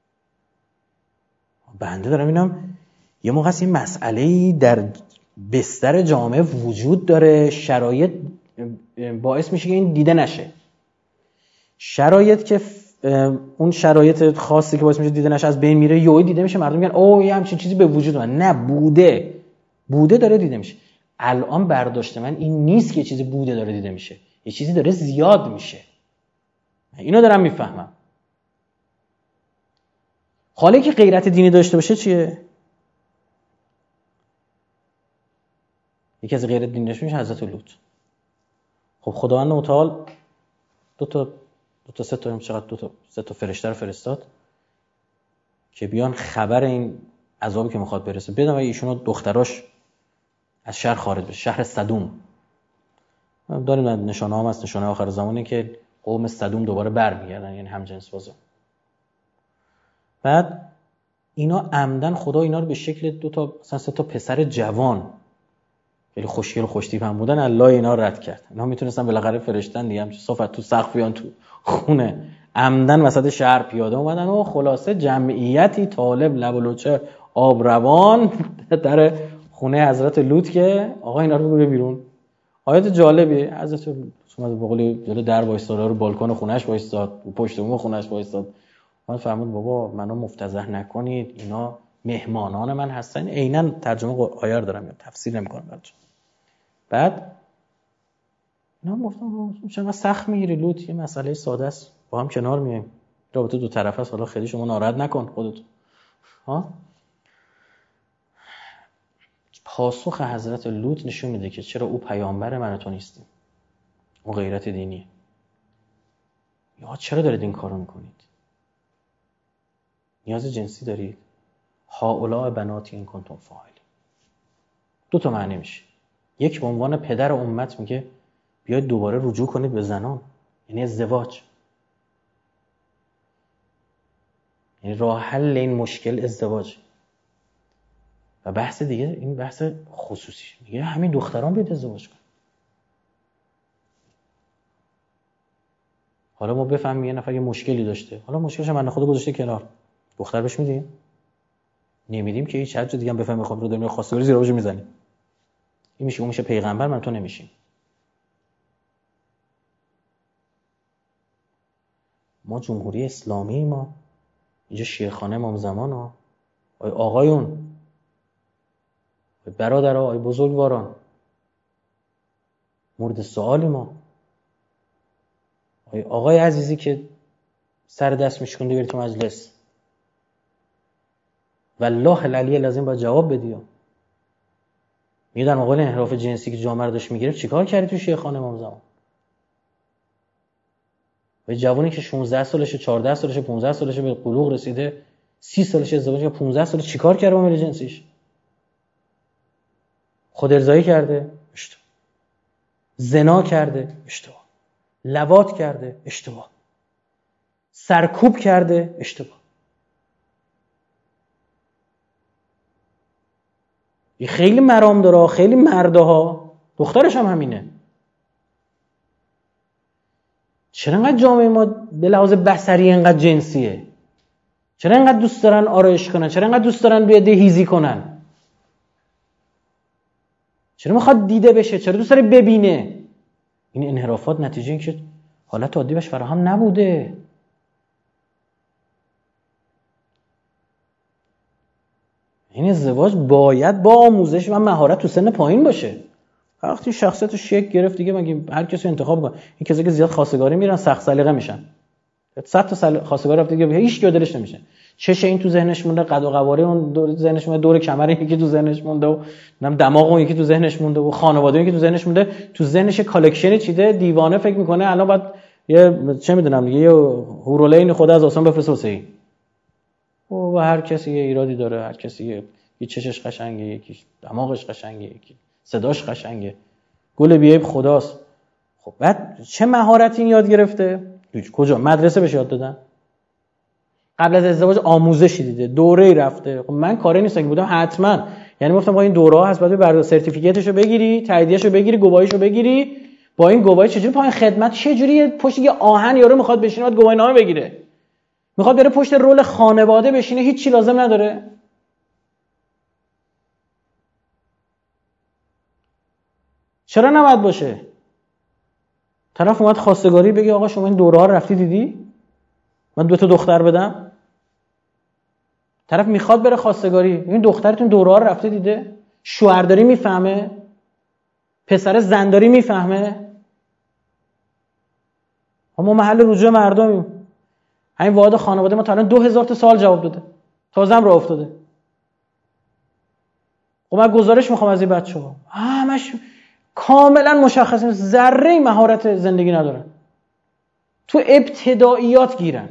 بنده دارم اینم یه موقع این مسئله‌ای در بستر جامعه وجود داره، شرایط باعث میشه که این دیده نشه. شرایط که اون شرایط خاصی که باعث میشه دیده نشه از بین میره، یهو دیده میشه، مردم میگن اوه یه همچین چیزی به وجود اومد. نه، بوده داره دیده میشه. الان برداشت من این نیست که یه چیزی بوده داره دیده میشه، یه چیزی داره زیاد میشه. اینو دارم میفهمم. حالا که غیرت دینی داشته باشه چیه؟ یکی از غیرت دینی داشته باشه حضرت لوط. خب خداوند متعال سه تا فرشته رو فرستاد که بیان خبر این عذابی که میخواد برسه بدن و ایشون دختراش از شهر خارج بشه، شهر سدوم. داریم نشانه هم از نشانه آخر زمانه که قوم سدوم دوباره برمیگردن، یعنی هم جنس بازا. بعد اینا عمدن خدا اینا رو به شکل مثلا 3 تا پسر جوان خیلی خوشگل و خوشتیپ هم بودن، الله اینا رد کرد. اینا میتونستن بالاخره فرشتن دیگه، هم صفت تو سقف بیان تو خونه، عمدن وسط شهر پیاده اومدن و خلاصه جمعیتی طالب لب و لوچه آب روان در خونه حضرت لوط که آقا اینا رو بگو بیرون. آیت جالبی، حضرت لوط اومد به قولی جلو در وایساد، رو بالکن خونه‌اش وایساد، و پشت بوم خونه‌اش وایساد. من فرمود بابا منو مفتضح نکنید، اینا مهمانان من هستن. عیناً ترجمه آیه رو دارم، تفسیر نمی‌کنم براتون. بعد اینا گفتم چقدر سخت میگیری لوط، یه مسئله ساده است، با هم کنار میایم، رابطه دو طرفه است، حالا خیلی شما ناراحت نکن خودت. پاسخ حضرت لوط نشون میده که چرا او پیامبر من و تو نیستیم. اون غیرت دینیه. یا چرا دارید این کارو میکنید؟ نیاز جنسی دارید؟ هؤلاء بناتی ان کنتم فاعلین. 2 تا معنی میشه. یک به عنوان پدر امت میگه بیاید دوباره رجوع کنید به زنان، یعنی ازدواج. یعنی راه حل این مشکل ازدواج. و بحث دیگه، این بحث خصوصی، میگه همین دختران بیاید ازدواج کن. حالا ما بفهمیم یه نفر یه مشکلی داشته، حالا مشکلش من خود گذاشته کنار، دختر بهش میدیم؟ نمیدیم که هیچ حد دیگه هم بفهمیم خود رو داریم خواستگاری زیرا وجه میزنیم. این میشه اون میشه پیغمبر، من تو نمیشیم. ما جمهوری اسلامی، ما اینجا شیرخانه امام زمان ها، آقایون، برادرها، آقای بزرگواران، مورد سوالی ما. آقای عزیزی که سر دست میشکنده بری تو مجلس، والله العلی لازم باید جواب بدی. میدن مقابل انحراف جنسی که جامعه رو داشت میگرفت چیکار کردی تو شیخانه امام زمان؟ و جوانی که 16 سالشه، 14 سالشه، 15 سالشه به بلوغ رسیده، 30 سالشه ازدواج کرده، 15 سالشه، چیکار کرده با میل جنسیش؟ خود ارضایی کرده، اشتباه. زنا کرده، اشتباه. لواط کرده، اشتباه. سرکوب کرده، اشتباه. خیلی مرام داره، خیلی مردها، دخترش هم همینه. چرا انقدر جامعه ما به لحاظ بصری انقدر جنسیه؟ چرا انقدر دوست دارن آرایش کنن؟ چرا انقدر دوست دارن روی دهیزی کنن؟ چرا میخواد دیده بشه؟ چرا دوست داره ببینه؟ این انحرافات نتیجه این که حالت عادی بهش فراهم نبوده. این ازدواج باید با آموزش و مهارت تو سن پایین باشه. وقتی شخصیتش شکل گرفت دیگه مگه هر کسی انتخاب کنه؟ این کسایی که زیاد خواستگاری میرن سخت سلیقه میشن. 100 تا خواستگار رفته دیگه هیچ کی دلش نمیشه. چش این تو ذهنش مونده، قد و قواره اون دور ذهنش مونده، دور کمر یکی تو ذهنش مونده و دماغ اون یکی تو ذهنش مونده و خانواده یکی تو ذهنش مونده. تو ذهنش کالکشنی چیده، دیوانه فکر میکنه الان بعد یه چه میدونم دیگه یه هورولین خدا از آسمان بفرسته واسه و هر کسی یه ایرادی داره، هر کسی یه چشش قشنگه، یکی دماغش قشنگه، یکی صداش قشنگه. گل بیایب خداست. خب بعد چه مهارتی یاد گرفته؟ کجا؟ مدرسه بهش یاد دادن؟ قبل از ازدواج آموزشی دیده، دوره‌ای رفته؟ خب من کاری نیستم که بودم حتما، یعنی گفتم با این دوره‌ها هست بعد بر سرتیفیکتشو بگیری، تاییدیه‌شو بگیری، گواهیشو بگیری، با این گواهی چجوری پایین خدمت، چجوری پشت یه آهن یارو میخواد بشینه بعد گواهینامه بگیره، میخواد بره پشت رول خانواده بشینه، هیچ چی لازم نداره. چرا نباید باشه؟ طرف اومد خواستگاری بگی آقا شما این دوره‌ها رفتی دیدی؟ من 2 تا دختر بدم. طرف میخواد بره خواستگاری، این دخترتون دوره‌ها رو رفته دیده؟ شوهرداری میفهمه؟ پسر زنداری میفهمه؟ ما محل رجوع مردمیم. همین واحد خانواده ما تا الان 2000 تا سوال جواب داده، تازه هم راه افتاده. خب من گزارش میخوام از این بچه‌ها، همش کاملا مشخصه ذره مهارت زندگی ندارن، تو ابتداییات گیرن.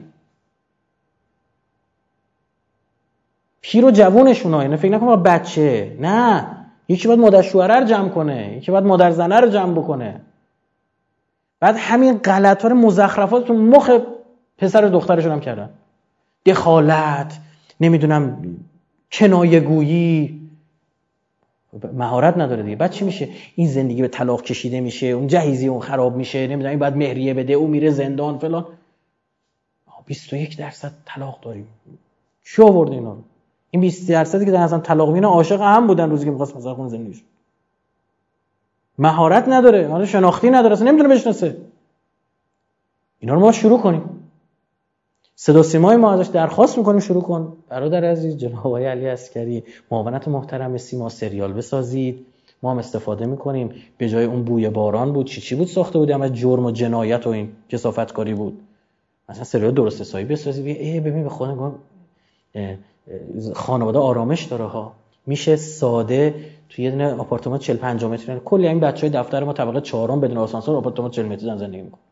پیر و جوونشون ها، یعنی فکر نکنم بچه، نه، یکی باید مادر شوهره رو جمع کنه، یکی باید مادر زنه رو جمع بکنه. بعد همین غلط‌ها رو مزخرفات تو مخ پسر و دخترشون هم کردن. دخالت، نمیدونم کنایه‌گویی، مهارت نداره دیگه. بعد چی میشه؟ این زندگی به طلاق کشیده میشه، اون جهیزی اون خراب میشه، نمیدونم این بعد مهریه بده، اون میره زندان فلان. 21% طلاق داریم. کی آورد اینا رو؟ این 20% که اصلا طلاق میونه عاشق هم بودن روزی که می‌خواست مثلا خون زندگیش. مهارت نداره، حالا شناختی نداره، اصلا نمیتونه بشناسه. اینا رو ما شروع کنیم. صدا سیمای ما ازش درخواست میکنیم شروع کن برادر عزیز جناب آقای علی عسکری، معاونت محترم سیما سریال بسازید. ما هم استفاده میکنیم، به جای اون بوی باران بود چی بود ساخته بودیم از جرم و جنایت و این کثافتکاری بود، مثلا سریال درست حسابی بسازید. ببین به خودم خانواده آرامش داره ها، میشه ساده توی یه دونه آپارتمان 40-50 متری، کلی این بچهای دفتر ما طبقه 4 بدون آسانسور آپارتمان 40 متری زندگی میکنن.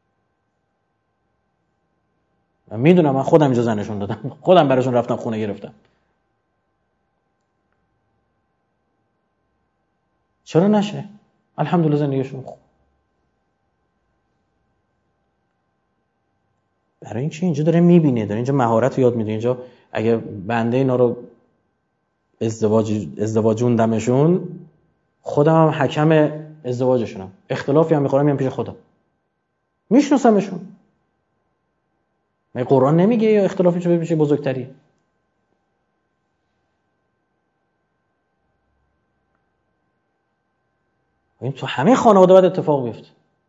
من میدونم، من خودم اینجا زنشون دادم، خودم براشون رفتم خونه گرفتم. چرا نشه؟ الحمدلله زندگیشون خوب. برای این چی اینجا داره میبینه، داره اینجا مهارت رو یاد میده. اینجا اگه بنده اینا رو ازدواجوندمشون، خودم هم حکم ازدواجشونم، اختلافی هم میخورم میام پیش خودم، میشناسمشون. مگه قرآن نمیگه یا اختلافی چه بشه بزرگتری؟ این تو همه خانواده باید اتفاق بیفته.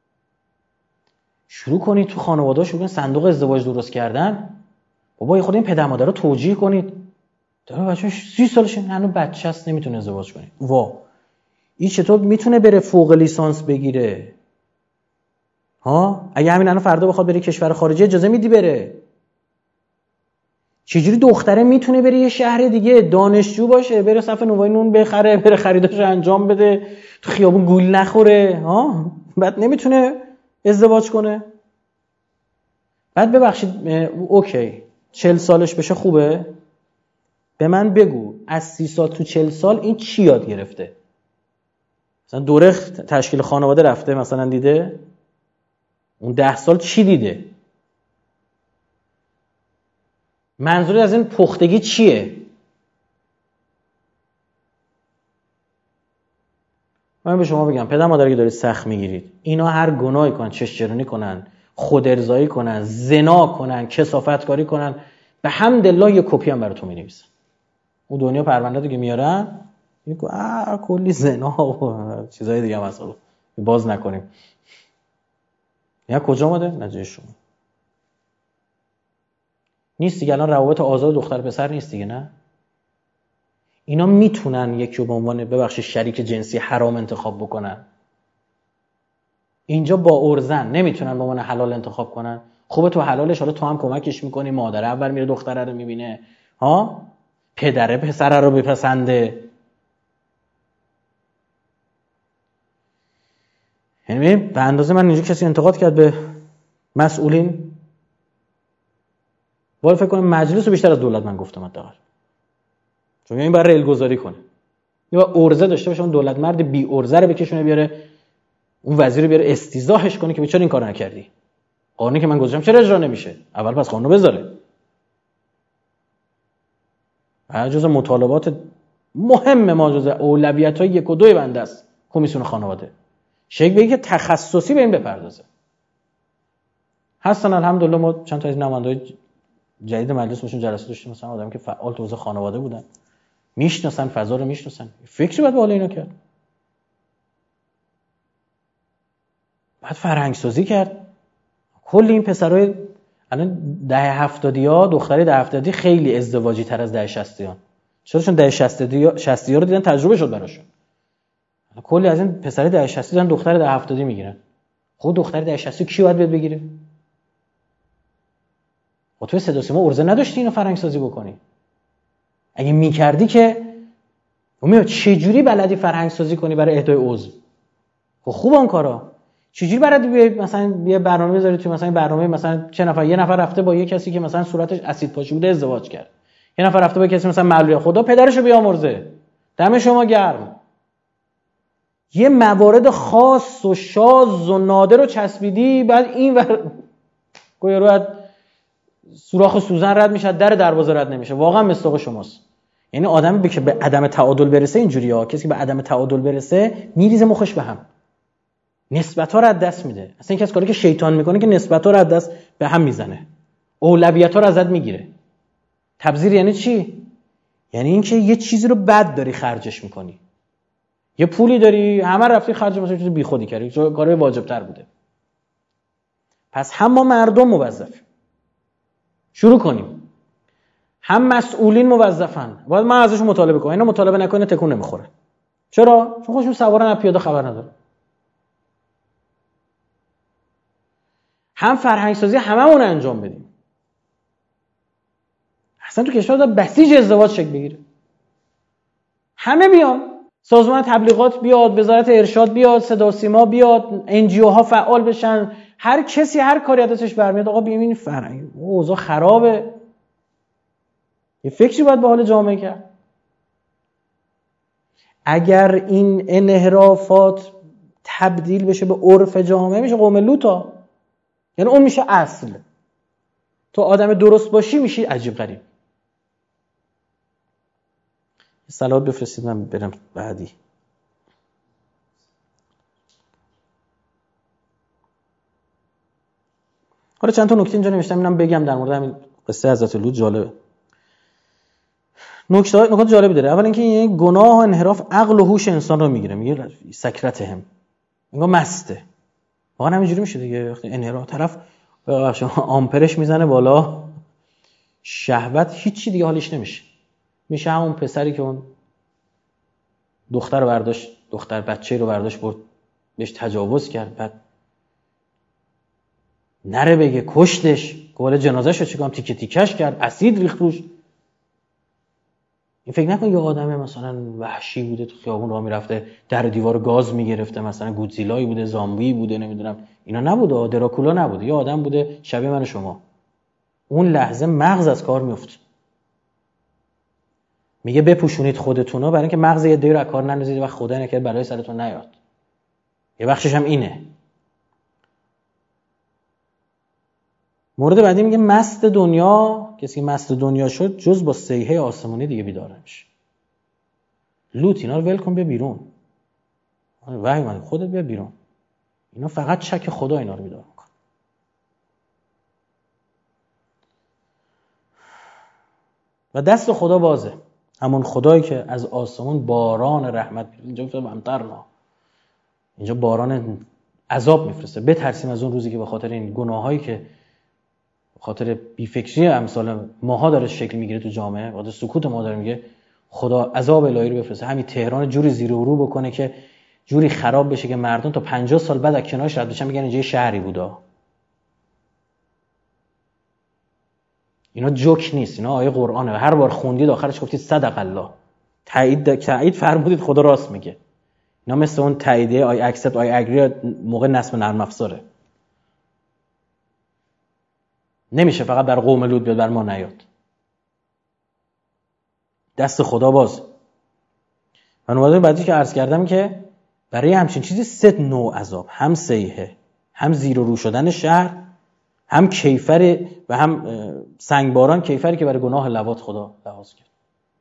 شروع کنید تو خانواده شروع صندوق ازدواج درست کردن. بابا خود این پدر مادر رو توجیه کنید. داره بچه‌ش 30 سالشه هنوز بچه است نمیتونه ازدواج کنه. این چطور میتونه بره فوق لیسانس بگیره؟ ها اگه همین الان فردا بخواد بره کشور خارجی اجازه میدی بره؟ چجوری دختره میتونه بره یه شهر دیگه دانشجو باشه، بره صف نونوای نون بخره، بره خریداشو انجام بده، تو خیابون گول نخوره، ها بعد نمیتونه ازدواج کنه؟ بعد ببخشید اوکی 40 سالش بشه خوبه؟ به من بگو از 30 سال تو 40 سال این چی یاد گرفته؟ مثلا دوره تشکیل خانواده رفته مثلا دیده؟ اون 10 سال چی دیده؟ منظور از این پختگی چیه؟ من به شما بگم پدر مادری که دارید سخت میگیرید، اینا هر گناهی کنن، چشم‌چرانی کنن، خود ارضایی کنن، زنا کنن، کثافت کاری کنن، به حمدالله یه کپی هم براتون می‌نویسن. اون دنیا پرونده که میارن میگه کلی زنا و چیزای دیگه هم هست، باز نکنیم. یا کجا اومده؟ نجای شما نیست دیگه. الان روابط آزاد دختر پسر نیست دیگه. نه، اینا میتونن یکی رو به عنوان ببخشید شریک جنسی حرام انتخاب بکنن. اینجا با ارزن نمیتونن به عنوان حلال انتخاب کنن. خوبه تو حلالش، حالا تو هم کمکش میکنی، مادر اول میره دختره رو میبینه، ها، پدره پسره رو بپسنده. یعنی به اندازه من اینجا کسی انتقاد کرد به مسئولین، باید فکر کنم مجلس رو بیشتر از دولت من گفتم حداقل، چون این باید ریل گذاری کنه، این باید ارزه داشته باشه، اون دولت مرد بی ارزه رو بکشونه بیاره، اون وزیر رو بیاره استیضاحش کنه که چرا این کارو نکردی، قانونی که من گذاشتم چرا اجرا نمیشه، اول پس قانونو بذاره. جزء مطالبات مهم ما، جزء اولویت‌های 1 و 2 بنده است کمیسیون خانواده. شیخ بگه که تخصصی به این بپردازه. هستن الحمدلله، ما چند تا از نماینده‌های جدید مجلس میشون جلسه داشتیم، مثلا آدم که فعال تو حوزه خانواده بودن، میشناسن فضا رو، میشناسن. فکری باید بالا اینا کرد، بعد فرهنگ سازی کرد. کل این پسرای الان دهه 70ها، دختری دهه 70 خیلی ازدواجی تر از دهه 60 چرا؟ چون دهه 60 رو دیدن، تجربه شد براشون. کلی از این پسرای دهه 60 دیدن دختر دهه 70 میگیرن. خود دختر دهه 60 کی باید بگیره؟ خب تو صدا سیما ارزه نداشتی اینو فرهنگ سازی بکنی؟ اگه میکردی که میاد چه جوری بلدی فرهنگ سازی کنی برای اهدای عضو؟ خب خوبه اون کارا. چجوری برای مثلا یه برنامه بذاری تو، مثلا برنامه مثلا چه نفر، یه نفر رفته با یه کسی که مثلا صورتش اسید پاشی بوده ازدواج کرد، یه نفر رفته با کسی مثلا معلولیت، خدا پدرشو بیامرزه، دم شما گرم، یه موارد خاص و شاذ و نادر رو چسبیدی، بعد این گویا رو سوراخ سوزن رد میشه، در دروازه رد نمیشه. واقعا مصداق شماست. یعنی آدمی که به عدم تعادل برسه اینجوریه، کسی که به عدم تعادل برسه میریزه مخش به هم، نسبت‌ها رو از دست میده. اصلا این کس کاری که شیطان میکنه که نسبت‌ها رو از دست به هم میزنه، اولویت‌ها رو ازت میگیره. تبذیر یعنی چی؟ یعنی اینکه یه چیزی رو بد داری خرجش میکنی، یه پولی داری همه رفتی خرج مثلا چیز بیخودی کردی، کارهای واجب‌تر بوده. پس هم ما مردم موظفیم شروع کنیم، هم مسئولین موظفن، باید من ازشون مطالبه کنم. اینا مطالبه نکنه تکون نمیخوره. چرا؟ چون خودشون سوارن، از پیاده خبر نداره. هم فرهنگ سازی هممون انجام بدیم. اصلا تو کشور داره بسیج ازدواج شکل بگیره، همه بیان، سازمان تبلیغات بیاد، وزارت ارشاد بیاد، صدا و سیما بیاد، NGO ها فعال بشن، هر کسی هر کاری ازش برمیاد. آقا ببین فرهنگ اوضاع خرابه، یه فکری باید به حال جامعه کرد. اگر این انحرافات تبدیل بشه به عرف جامعه، میشه قوم لوطا. یعنی اون میشه اصل، تو آدم درست باشی میشی عجیب غریب. صلوات بفرستید من برم بعدی. حالا چند تا نکته اینجا نوشتم، اینم بگم در مورد همین قصه حضرت لوط. جالبه، نکات جالبی داره. اول اینکه این گناه و انحراف عقل و هوش انسان رو میگیره، میگه سکرتهم، میگه مسته. واقعا همینجوری میشه دیگه. وقتی انحراف طرف آمپرش میزنه بالا، شهوت هیچی دیگه حالش نمیشه، میشه همون پسری که اون دختر رو برداشت، دختر بچه رو برداشت برد بهش تجاوز کرد، بعد نره بگه کشتش، گوله جنازه‌ش رو چیکار، تیکه تیکش کرد، اسید ریخت روش. این فکر نکن یه آدم مثلا وحشی بوده تو خیابون راه میرفته در دیوار گاز میگرفته، مثلا گودزیلایی بوده، زامبی بوده، نمیدونم اینا نبوده، دراکولا نبوده، یه آدم بوده شبیه من و شما. اون لحظه مغز از کار میفته، میگه بپوشونید خودتونو برای اینکه مغز یه عده‌ای رو از کار نندازید و خدا نکنه برای سرتون نیاد. یه بخشش هم اینه. مورد بعدی میگه مست دنیا، کسی که مست دنیا شد جز با صیحه آسمانی دیگه بیدار نمیشه. لوط اینا رو ول کن به بیرون. وحی اومد خودت بیا بیرون. اینا فقط شک خدا اینا رو بیدار میکنه. و دست خدا بازه، همون خدایی که از آسمون باران رحمت، اینجا گفته امطرنا، اینجا باران عذاب میفرسته. بترسیم از اون روزی که به خاطر این گناهایی که به خاطر بیفکری امثال ماها داره شکل میگیره تو جامعه، بعد سکوت ما داره میگه خدا عذاب الهی رو بفرسته، همین تهران جوری زیر و رو بکنه که جوری خراب بشه که مردم تا 50 سال بعد از کنارش رد بشن میگن اینجا شهری بودا. اینا جوک نیست، اینا آیه قرآنه. هر بار خوندید آخرش گفتید صدق الله، تایید فرمودید خدا راست میگه. اینا مثل اون تاییدیه آی اکسپت آی اگری موقع نصب نرم افزاره. نمیشه فقط بر قوم لوط بیاد بر ما نیاد. دست خدا باز. و نماده بعدی که عرض کردم که برای همچین چیزی 3 نوع عذاب، هم صیحه، هم زیر و رو شدن شهر، هم کیفر و هم سنگباران، کیفری که برای گناه لواط خدا لحاظ کرد.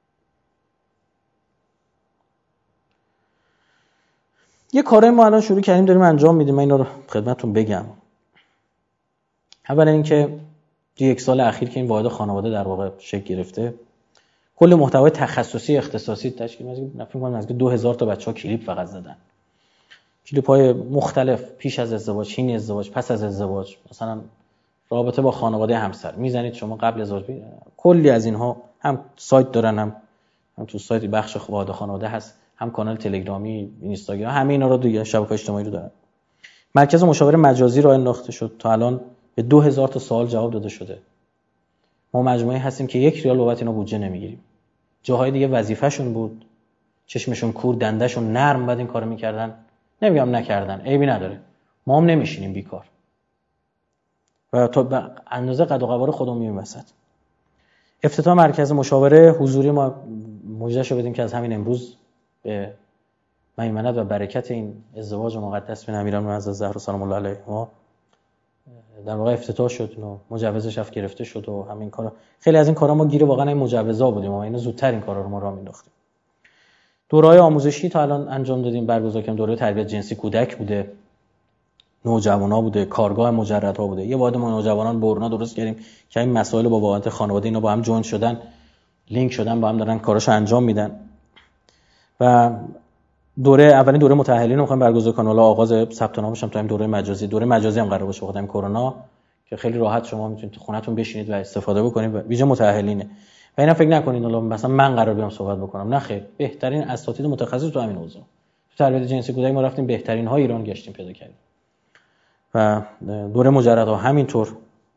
یه کارای ما الان شروع کردیم داریم انجام میدیم، من اینا رو خدمتتون بگم. اولا اینکه یک سال اخیر که این واحد خانواده در واقع شکل گرفته، کل محتوای تخصصی اختصاصی تشکیل میشه. فکر کنم نزدیک 2000 تا بچه‌ها کلیپ فقط زدن. کلیپ‌های مختلف، پیش از ازدواج، حین ازدواج، پس از ازدواج، مثلا رابطه با خانواده همسر میزنید شما قبل ازدواج، کلی از اینها هم سایت دارن، هم تو سایت بخش واحد خانواده هست، هم کانال تلگرامی، اینستاگرام، همه اینا رو دیگه شبکه‌های اجتماعی رو دارن. مرکز مشاوره مجازی راه انداخته شد، تا الان به 2000 تا سوال جواب داده شده. ما مجموعه هستیم که 1 ریال بابت اینا بودجه نمیگیریم. جاهای دیگه وظیفه‌شون بود، چشمشون کور، دنده‌شون نرم، بعد این کارو میکردن. نمیگم نکردن، عیبی نداره، ما هم نمیشینیم بیکار و تا به اندازه قد و قوار خودمون مییم وسط. افتتاح مرکز مشاوره حضوری ما مژدهشو بدیم که از همین امروز به میمنت و برکت این ازدواج مقدس بین امیرالمومنین معزز زهرا سلام الله علیها در واقع افتتاح شد و مجوزش هم گرفته شد و همین کارا. خیلی از این کارا ما گیر واقعا این مجوزا بودیم و اینا زودتر این کارا رو ما راه مینداختیم. دوره‌های آموزشی تا الان انجام دادیم، برگزار کردیم. دوره تربیت جنسی کودک بوده، نوجوانا بوده، کارگاه مجردها بوده. یه واحد نوجوانان برنا درست کردیم که این مسائل با واحد خانواده اینا با هم جوین شدن، لینک شدن، با هم دارن کاراشو انجام میدن. و اولین دوره متأهلین رو می‌خوایم برگزار کنیم. حالا آغاز ثبت نامش هم تا این دوره مجازی هم قرار باشه بخاطر کرونا که خیلی راحت شما میتونید تو خونه‌تون بشینید و استفاده بکنید. ویژه متأهلینه. و اینا فکر نکنید حالا مثلا من قرار بیام صحبت بکنم، نه خیر، بهترین اساتید متخصص تو همین حوزه. تو تربیت جنسی کودک ما رفتیم بهترین های ایران گشتیم پیدا کردیم. و دوره مجردها همینطور.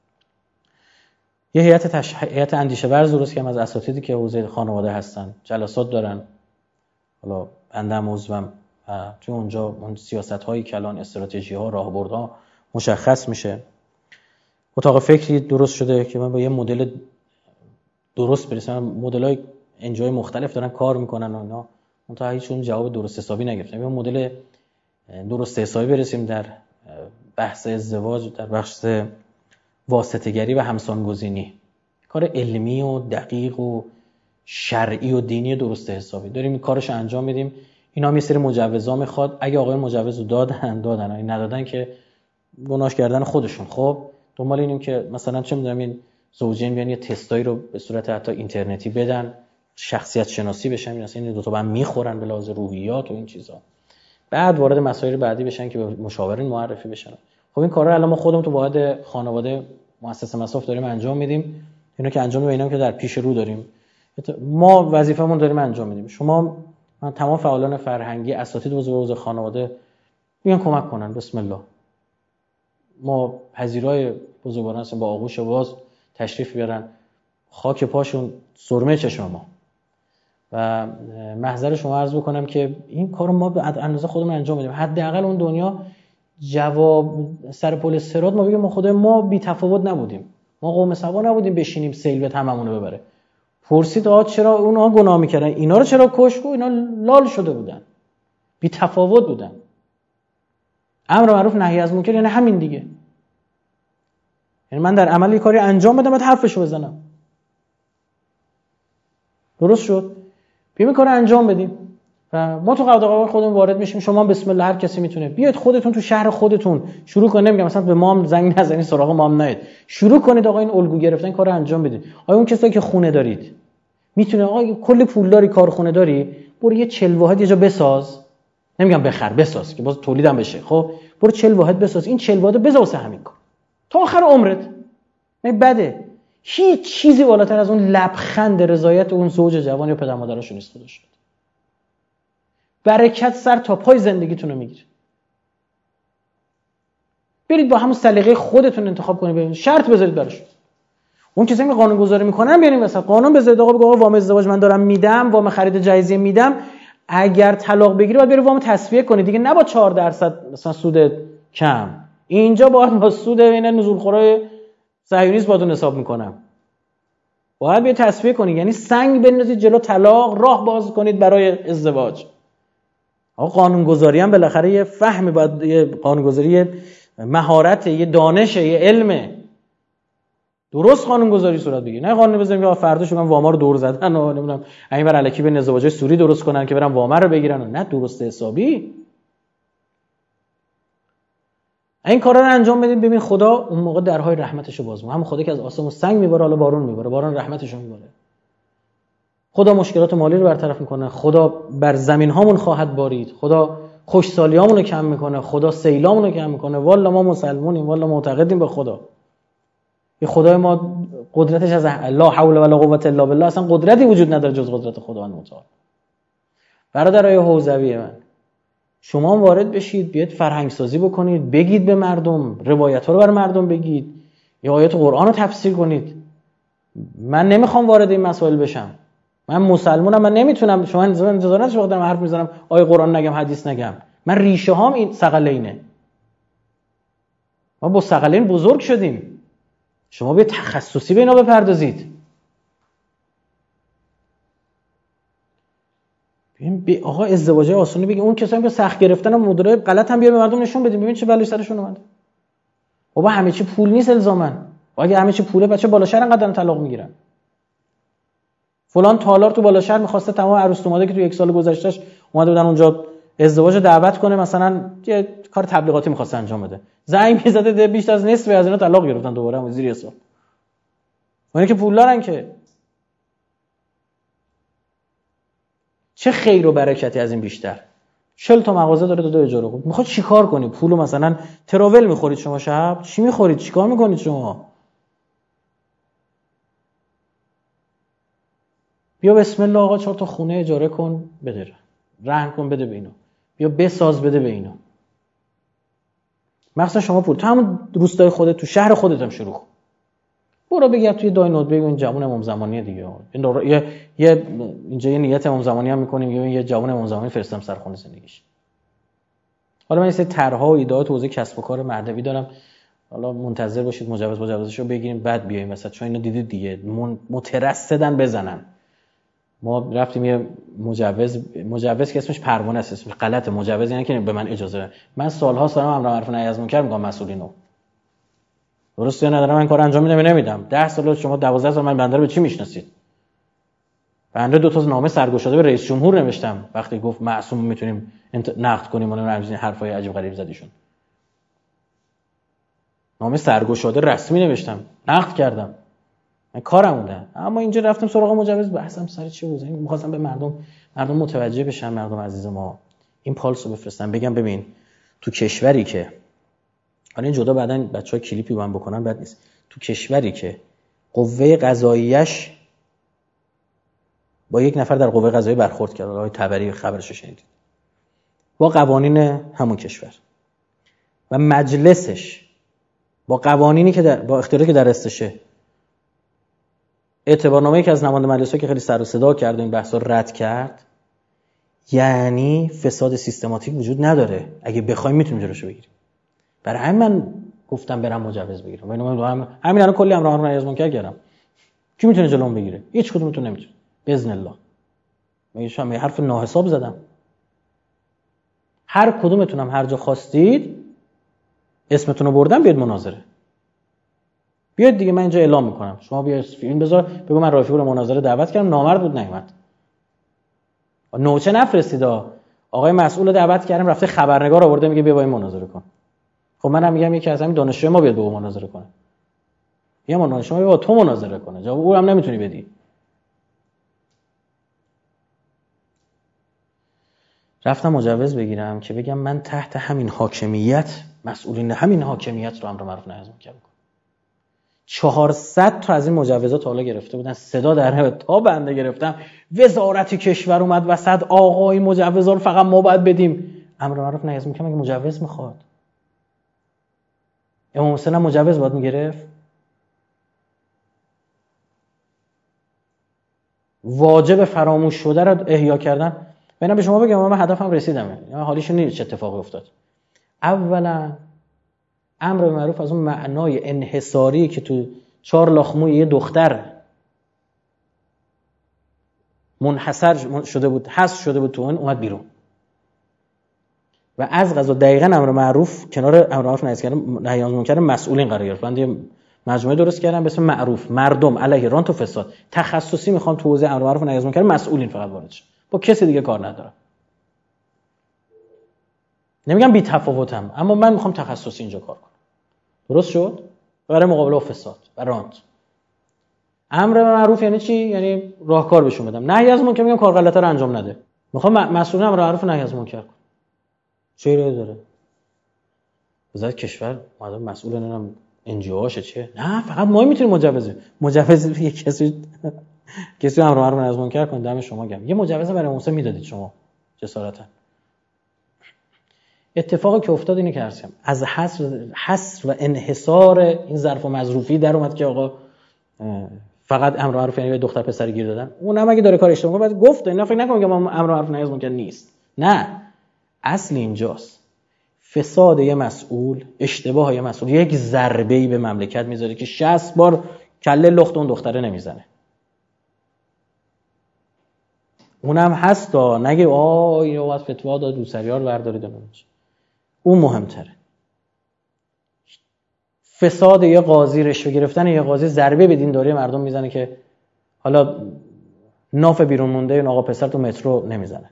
یه هیئت اندیشه ورز درست کردیم از اساتیدی که حوزه خانواده هستن، جلسات دارن. حالا بنده عضوم و توی اونجا اون سیاست‌های کلان، استراتژی‌ها، راهبردها مشخص میشه. اتاق فکری درست شده که من با یه مدل درست برسم. مدل‌های انجای مختلف دارن کار میکنن و اینا، منتها هیچون جواب درست حسابی نگرفتن. یه مدل درست حسابی برسیم در بحث ازدواج، در بحث واسطه‌گری و همسانگزینی. کار علمی و دقیق و شرعی و دینی درست حسابی داریم این کارش انجام میدیم. اینا هم یه سری مجوزا میخواد. اگه آقایون مجوز رو دادن اگه ندادن که گناهش کردن خودشون. خب دنبال اینیم که مثلا چه میدونم این زوجین بیان یه تستایی رو به صورت حتی اینترنتی بدن، شخصیت شناسی بشن، مثلا این دو تا با هم میخورن به لحاظ روحیات و این چیزا، بعد وارد مسائل بعدی بشن که به مشاورین معرفی بشن. خب این کارا الان ما خودمون تو واحد خانواده مؤسسه مصاف داریم انجام میدیم. اینا که انجام میدیم که در پیش رو داریم، ما وظیفمون داریم انجام میدیم. شما من تمام فعالان فرهنگی، اساتید حوزه خانواده بیان کمک کنن. بسم الله. ما پذیرای بزرگواران هستیم، با آغوش باز تشریف بیارن، خاک پاشون سرمه چشم ما. و محضر شما عرض بکنم که این کارو ما به اندازه خودمون انجام میدیم. حداقل اون دنیا جواب سر پل صراط ما بگیم ما خدای ما بی تفاوت نبودیم، ما قوم سبا نبودیم بشینیم سیل هممون رو ببره. پرسید چرا اونها گناه میکردن، اینا رو چرا کشت؟ اینا لال شده بودن، بی تفاوت بودن. امر معروف نهی از منکر یعنی همین دیگه. یعنی من در عمل یه کاری انجام بدم بعد حرفشو بزنم. درست شد؟ بیایم کارو انجام بدیم. و ما تو قوانین خودمون وارد میشیم. شما بسم الله هر کسی میتونه بیاید خودتون تو شهر خودتون شروع کنید. نمیگم مثلا به ما هم زنگ نزنید، سراغ ما هم نیاید، شروع کنید آقا این الگو گرفتن کارو انجام بدید. آقا اون کسایی که خونه دارید میتونه، آقا کلی پول داری، کارخونه داری، برو یه 40 واحد یه جا بساز. نمیگم بخر، بساز که باز تولیدم بشه. خب برو 40 واحد بساز، این 40 واحد بذار واسه همین کار تا آخر عمرت. بده هیچ چیزی بالاتر از اون لبخند رضایت اون زوج جوان یا پدر مادرشون نیست. خدا شد برکت سر تا پای زندگیتون رو میگیره. برید با همون سلیقه خودتون انتخاب کنید، ببینید شرط بذارید براش. اون کسی که قانون گذاری میکنن بیارین مثلا قانون بذارید، آقا بگو آقا وام ازدواج من دارم میدم، وام خرید جایزه میدم، اگر طلاق بگیری باید بری وام تصفیه کنی دیگه، نه با 4% مثلا سود کم. اینجا باید با سود بین نزولخورای صهیونیست باتون حساب میکنم. باید بیا تصفیه کنی، یعنی سنگ بندازید جلو طلاق، راه باز کنید برای ازدواج. آقا قانونگذاری هم بالاخره یه فهمی، باید یه قانونگذاری، یه مهارت، یه دانش، یه علمه. درست قانونگذاری صورت بگیره، نه قانون بزنیم که فردا شما واما رو دور زدن و نمیدونم این بر الکی به ازدواجای سوری درست کنن که برن واما رو بگیرن و نه درست حسابی. این کارا رو انجام بدید، ببین خدا اون موقع درهای رحمتشو باز می‌کنه. هم خدا که از آسمون سنگ میباره، حالا بارون میباره، باران رحمتشو میباره. خدا مشکلات مالی رو برطرف میکنه، خدا بر زمین هامون خواهد بارید، خدا خوشسالیامون رو کم میکنه، خدا سیلامون رو کم میکنه. والله ما مسلمونیم، والله معتقدیم به خدا. این خدای ما قدرتش از لا حول ولا قوة الا بالله، اصلا قدرتی وجود نداره جز قدرت خداوند متعال. برادرای حوزوی من، شما هم وارد بشید، بیاید فرهنگ سازی بکنید، بگید به مردم، روایت‌ها رو بر مردم بگید، یا آیات قرآن رو تفسیر کنید. من نمیخوام وارد این مسائل بشم، من مسلمانم، من نمیتونم. شما انتظار نداشته وقتی حرف میزنم آیه قرآن نگم، حدیث نگم. من ریشه هام این ثقلینه، ما با ثقلین بزرگ شدیم. شما به تخصصی به اینا بپردازید. ببین آقا ازدواج آسونی بگی، اون کسایی که سخت گرفتن و مدرای غلط هم بیار به مردم نشون بدیم، ببین چه بلایی سرشون اومده. بابا همه چی پول نیست الزاما. اگه همه چی پوله بچه بالا شهر انقدر طلاق میگیرن. فلان تالار تو بالا شهر می‌خواسته تمام عروس دوماده که تو یک سال گذشتهش اومده بودن اونجا ازدواج دعوت کنه، مثلا یه کار تبلیغاتی می‌خواسته انجام بده، زنگ می‌زده بیشتر از نصف از اینا طلاق گرفتن دوباره هم زیر حساب. اونایی که پول دارن که چه خیر و برکتی از این بیشتر. 40 تا مغازه داره داده اجاره. خوب میخواد چیکار کنی؟ پولو مثلا تراول میخورید شما شب؟ چی میخورید؟ چیکار میکنید شما؟ بیا بسم الله آقا 4 تا خونه اجاره کن بده، رهن کن بده به اینا، بیا بساز بده به اینا. مثلا شما پول تو همون روستای خودت تو شهر خودت هم شروع کن. برو بگرد توی داینود بگو این جوون امام زمانی دیگه، یه اینجا یه نیت امام زمانی هم میکنیم، یه جوون امام زمانی فرستم سر خونه زندگیش. حالا من این سری طرح‌ها و ایده‌ها توزیع کسب و کار مردوی دارم، حالا منتظر باشید مجوزشو بگیریم بعد بیایم مثلا، چون اینا دیدید دیگه مترصدن بزنن. ما رفتیم یه مجوز که اسمش پروانه است، اسمش غلطه. مجوز یعنی که به من اجازه، من سال‌ها سلام امر معروف نهی از منکر میگم مسئولینو. درسته ندارم من کار انجام نمیدم. 10 سال شما 12 سال من بنده رو به چی میشناسید؟ بنده 2 تا نامه سرگشاده به رئیس جمهور نوشتم وقتی گفت معصوم میتونیم نقد کنیم و همین حرفای عجیب غریب زدیشون. نامه سرگشاده رسمی نوشتم، نقد کردم، من کارم بوده. اما اینجا رفتم سراغ مجوز، بحثم سر چی بود؟ می‌خواستم به مردم متوجه بشن، مردم عزیز ما این پالسو بفرستم، بگم ببین تو کشوری که حالا این جدا بعداً بچه‌ها کلیپی با هم بکنن بد نیست، تو کشوری که قوه قضاییش با یک نفر در قوه قضاییه برخورد کرد، آقای طبری خبرش رو شنیدید، با قوانین همون کشور و مجلسش با قوانینی که با اختیاری که در دستشه، اعتبارنامه‌ای که از نماینده مجلس‌ها که خیلی سر و صدا کرد این بحثا رد کرد، یعنی فساد سیستماتیک وجود نداره. اگه بخوایم میتونیم جلوشو بگیریم. برای همین من گفتم برم مجوز بگیرم. همین الان کلی امر معروف نهی از منکر کردم. کی میتونه جلوم بگیره؟ هیچ کدومتون نمیتونه. باذن الله. من حرف ناحساب زدم. هر کدومتونم هر جا خواستید اسمتون رو بردم بیاد مناظره. بیاد دیگه من اینجا اعلام میکنم. شما بیا فیلم بذار بگو من رافیق رو مناظره دعوت کردم، نامرد بود نیومد. نوچه نفرستید، آقای مسئول رو دعوت کردیم، رفته خبرنگار آورده میگه بیا با این مناظره کن. خب منم میگم یکی از همین دانشجوی ما بیاد با اون مناظره کنه. یه دانشجو با تو مناظره کنه، جواب او هم نمیتونی بدی. رفتم مجوز بگیرم که بگم من تحت همین حاکمیت مسئولین همین حاکمیت رو امر معروف نهی از منکر میکنم. 400 تا از این مجوزات حالا گرفته بودن، صدا در تا بنده گرفتم، وزارت کشور اومد وسط، آقا این مجوزا رو فقط ما باید بدیم. امر معروف نهی از منکر مگه مجوز میخواد؟ امام حسین مجوز باید میگرفت؟ واجب فراموش شده رو احیا کردن. ببینم به شما بگم من هدفم رسیدم، یعنی حالیش نیست چه اتفاقی افتاد. اولا امر به معروف از اون معنای انحصاری که تو 4 لاخ موی یه دختر منحصر شده بود، حذف شده بود تو اون، اومد بیرون. و از قضا دقیقاً امر معروف کنار امر معروف نهی از منکر مسئولین قرار گرفت. من یه مجموعه درست کردم به اسم معروف، مردم علیه رانت و فساد. تخصصی میخوام تو حوزه امر معروف نهی از منکر مسئولین فقط وارد شه، با کسی دیگه کار ندارم. نمیگم بی تفاوتم، اما من میخوام تخصصی اینجا کار کنم. درست شد؟ برای مقابله با فساد و رانت. امر معروف یعنی چی؟ یعنی راهکار بهشون بدم. نهی از منکر میگم کار غلطه رو انجام نده. میخوام مسئولین امر معروف نهی از منکر کنم. چه ایرادی داره؟ وزارت کشور مردم مسئول نمیدونم ان جی اوشه چه؟ نه فقط ما میتونیم مجوز یه کسی امر معروف نهی از منکر کنه. دم شما گرم. یه مجوز برای موسی میدادید شما جسارتا. اتفاقی که افتاد اینه که عرضم از حصر و انحصار این ظرف و مظروفی در اومد که آقا فقط امر معروف یعنی به دختر پسر گیر دادن. اونم اگه داره کار اشتباه بعد گفت، اینا فکر نکنم که ما امر معروف نهی از منکر نیست. نه، اصل اینجاست فساد یه مسئول، اشتباه یه مسئول یک ضربه‌ای به مملکت میذاره که 60 بار کله لخت اون دختره نمیزنه. اونم هست نگه اینو واسه فتوا داد روسریار بردارید اونش. اون مهمتره. فساد یه قاضی، رشوه گرفتن یه قاضی ضربه به دینداری مردم میزنه که حالا ناف بیرون مونده اون آقا پسر تو مترو نمیزنه.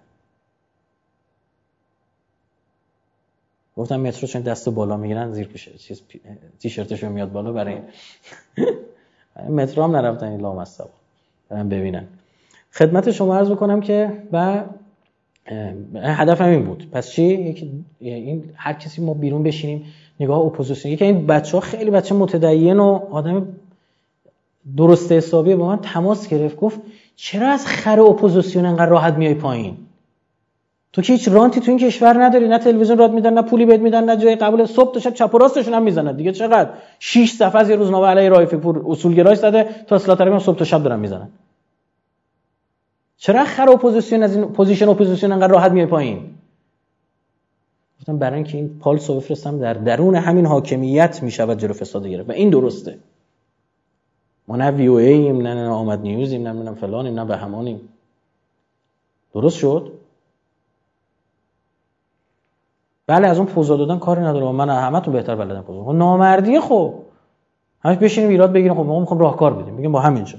گفتم مترو چون دستو بالا میگیرن زیر پوشه چیز تیشرتشو میاد بالا برای مترو هم نرفتن این لامصب برن ببینن. خدمت شما عرض بکنم که و هدفم این بود. پس چی؟ این هر کسی ما بیرون بشینیم نگاه اپوزیسیون. یکی این بچه‌ها خیلی بچه متدین و آدم درست حسابی با من تماس گرفت، گفت چرا از خر اپوزیسیون انقدر راحت میای پایین؟ تو که هیچ رانتی تو این کشور نداری، نه تلویزیون رات میدن، نه پولی بهت میدن، نه جای قبول، صبح تا شب چپ و راستشون هم میزنن دیگه. چقدر 6 صفحه از یه روزنامه علیه رایفی پور اصولگرایش زده تا اصلاح طلبی صبح تا شب دارن میزنن. چرا خر اپوزیسیون از این پوزیشن اپوزیسیون انقدر راحت میای پایین؟ گفتم برای اینکه این پالس رو بفرستم در درون همین حاکمیت میشود جلو فساد گرفت و این درسته. ما نه وی او ایم، نه آمد نیوزیم، نه فلانیم، نه بهمانیم. درست شد؟ بله از اون پوزا دادن کاری نداره، من همتون بهتر بلدم پوزا. خب نامردیه. خب همش بشینیم ایراد بگیریم. خب ما میخوام راهکار بدیم، میگم با همینجا.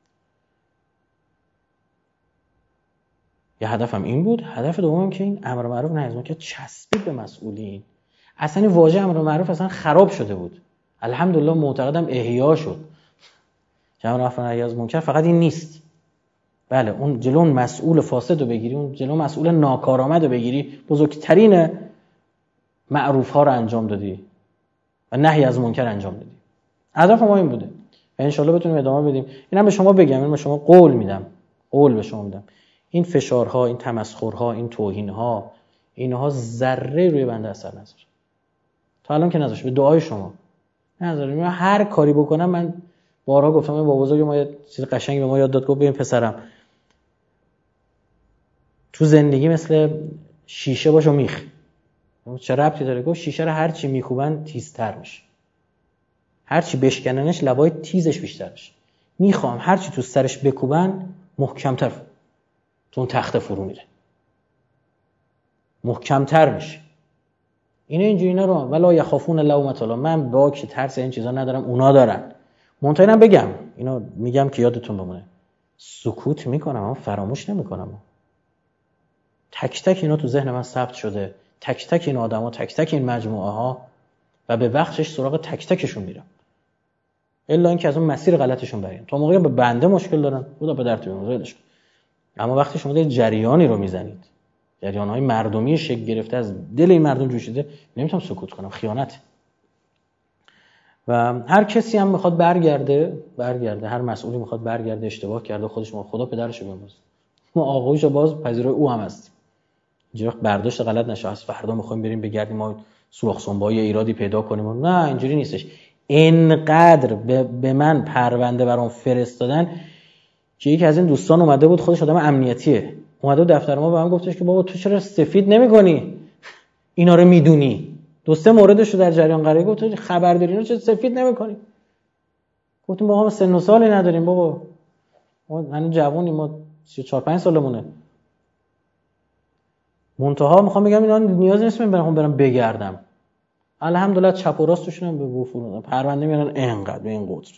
یه هدفم این بود. هدف دومم که این امر معروف نهی از منکر چسبید به مسئولین. اصلا این واژه امر معروف اصلا خراب شده بود. الحمدلله معتقدم احیا شد. که امر معروف نهی از منکر فقط این نیست. بله اون جلو اون مسئول فاسد رو بگیری، اون جلو مسئول ناکارآمد رو بگیری، بزرگترین معروف ها رو انجام دادی و نهی از منکر انجام دادی. هدف ما این بوده و ان شاءالله بتونیم ادامه بدیم. اینم به شما بگم، این به شما قول به شما میدم. این فشارها، این تمسخرها، این توهینها، اینها ذره روی بنده اثر نذاره. تا الان که نذاشت، به دعای شما نذاره. من هر کاری بکنم، من بارها گفتم، من با بزرگ ما یه چیز قشنگی به ما یاد داد، گفت ببین پسرم تو زندگی مثل شیشه باش و میخ. چه ربطی داره؟ گفت شیشه رو هر چی میکوبن تیزتر میشه، هر چی بشکننش لبای تیزش بیشتر میشه. میخوام هر چی تو سرش بکوبن محکمتر تو اون تخته فرو میره، محکمتر میشه. اینجوری اینا رو ولا یخافون لومة لائم. من با که ترس این چیزا ندارم، اونا دارن. منتهینم بگم اینو میگم که یادتون بمونه، سکوت میکنم اما فراموش نمیکنم. تک تک اینا تو ذهن من ثبت شده، تک تک این آدما، تک تک این مجموعه ها، و به وقتش سراغ تک تکشون میرم، الا اینکه از اون مسیر غلطشون بریم. تا موقعی به بنده مشکل دارن خدا به درد بیاره، اما وقتی شما یه جریانی رو میزنید، جریان‌های مردمی شکل گرفته از دل این مردم جوشیده، نمیتونم سکوت کنم، خیانت. و هر کسی هم میخواد برگرده، هر مسئولی میخواد برگرده، اشتباه کرده خودش، ما خدا پدرشو بیامرزه، ما آغوشو باز پذیرای او هم هستیم. اینجوری برداشت غلط نشه از فردا میخوایم بریم بگردیم ما سوراخ سنبای ایرادی پیدا کنیم، نه اینجوری نیستش. اینقدر به من پرونده برام فرستادن که یکی از این دوستان اومده بود، خودش آدم امنیتیه، اومده بود دفتر ما، به من گفتش که بابا تو چرا سفید نمی‌کنی اینا رو میدونی؟ دو سه موردش رو در جریان قرار گفت خبرداری اینا چرا سفید نمی‌کنی؟ گفتم با ما سن و سالی نداریم بابا، ما هنوز جوونیم، ما 4 5 سالمونه. منتها میخوام بگم اینا نیاز نیست من برم بگردم، الحمدلله چپ و راستشون هم به وفور پرونده میارن اینقدر به این قدر.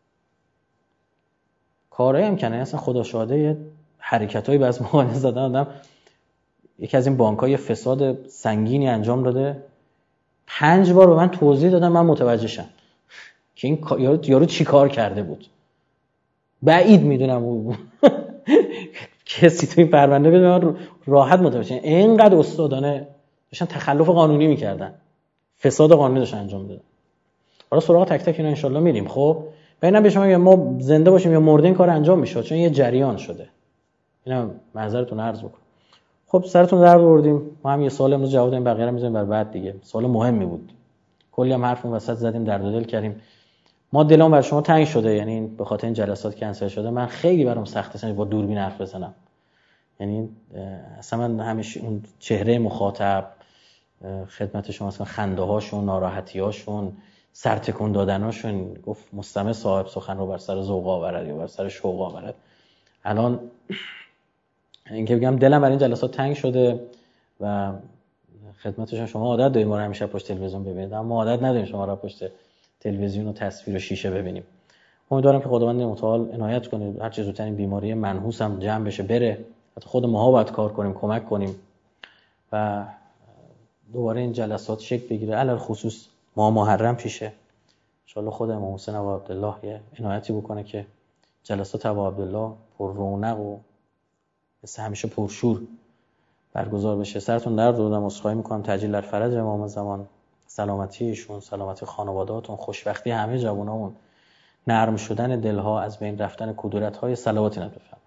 کارایی هم کنه اصلا خدا شاهده، حرکتایی بعضی موقع زدن آدم. یکی از این بانک‌ها فساد سنگینی انجام داده، 5 بار به من توضیح دادن من متوجه شم که این یارو چی کار کرده بود. بعید میدونم او کسی تو این پرونده بده من راحت متوجه. اینقدر استادانه داشتن تخلف قانونی میکردن، فساد قانونی داشتن انجام میدادن. حالا سراغ تک تک اینا ان شاءالله میریم. خب ببینم به شما میگم ما زنده باشیم یا مرده این کار انجام میشه، چون یه جریان شده. اینا معذرتون عرض بکنم. خب سرتون درد آوردیم، ما هم یه سوال امروز جواب دادیم، بقیه رو میذاریم برای بعد دیگه. سوال مهمی بود، کلی هم حرف اون وسط زدیم، درد و دل کردیم. ما دلمون برای شما تنگ شده، یعنی به خاطر این جلسات کنسل شده. من خیلی برام سخته اصلا با دوربین حرف بزنم، یعنی اصلا من همیشه اون چهره مخاطب خدمت شما، اصلا خنده هاشون، ناراحتی هاشون، سرتکون دادناشون، گفت مستمع صاحب سخن رو بر سر ذوق آورد یا بر سر شوق آورد. الان اینکه بگم دلم برای این جلسات تنگ شده و خدمتشون شما عادت دارید ما رو همیشه پشت تلویزیون ببینید، اما عادت نداریم شما رو پشت تلویزیون و تصویر و شیشه ببینیم. امیدوارم که خداوند متعال عنایت کنه هر چه زودتر این بیماری منحوس هم جمع بشه بره، حتی خود ماها باید کار کنیم، کمک کنیم و دوباره این جلسات شکل بگیره. علل خصوص ماه محرم پیشه، ان شاء الله خود امام حسین ابو عبدالله یه عنایتی بکنه که جلسات ابو عبدالله پر رونق و مثل همیشه پرشور برگزار بشه. سرتون درد آوردم، عذرخواهی میکنم. تعجیل در فرج امام زمان، سلامتی ایشون، سلامتی خانواده‌هاتون، خوشبختی همه جوانامون، نرم شدن دلها، از بین رفتن کدورت‌های، صلواتی نبفرمایید.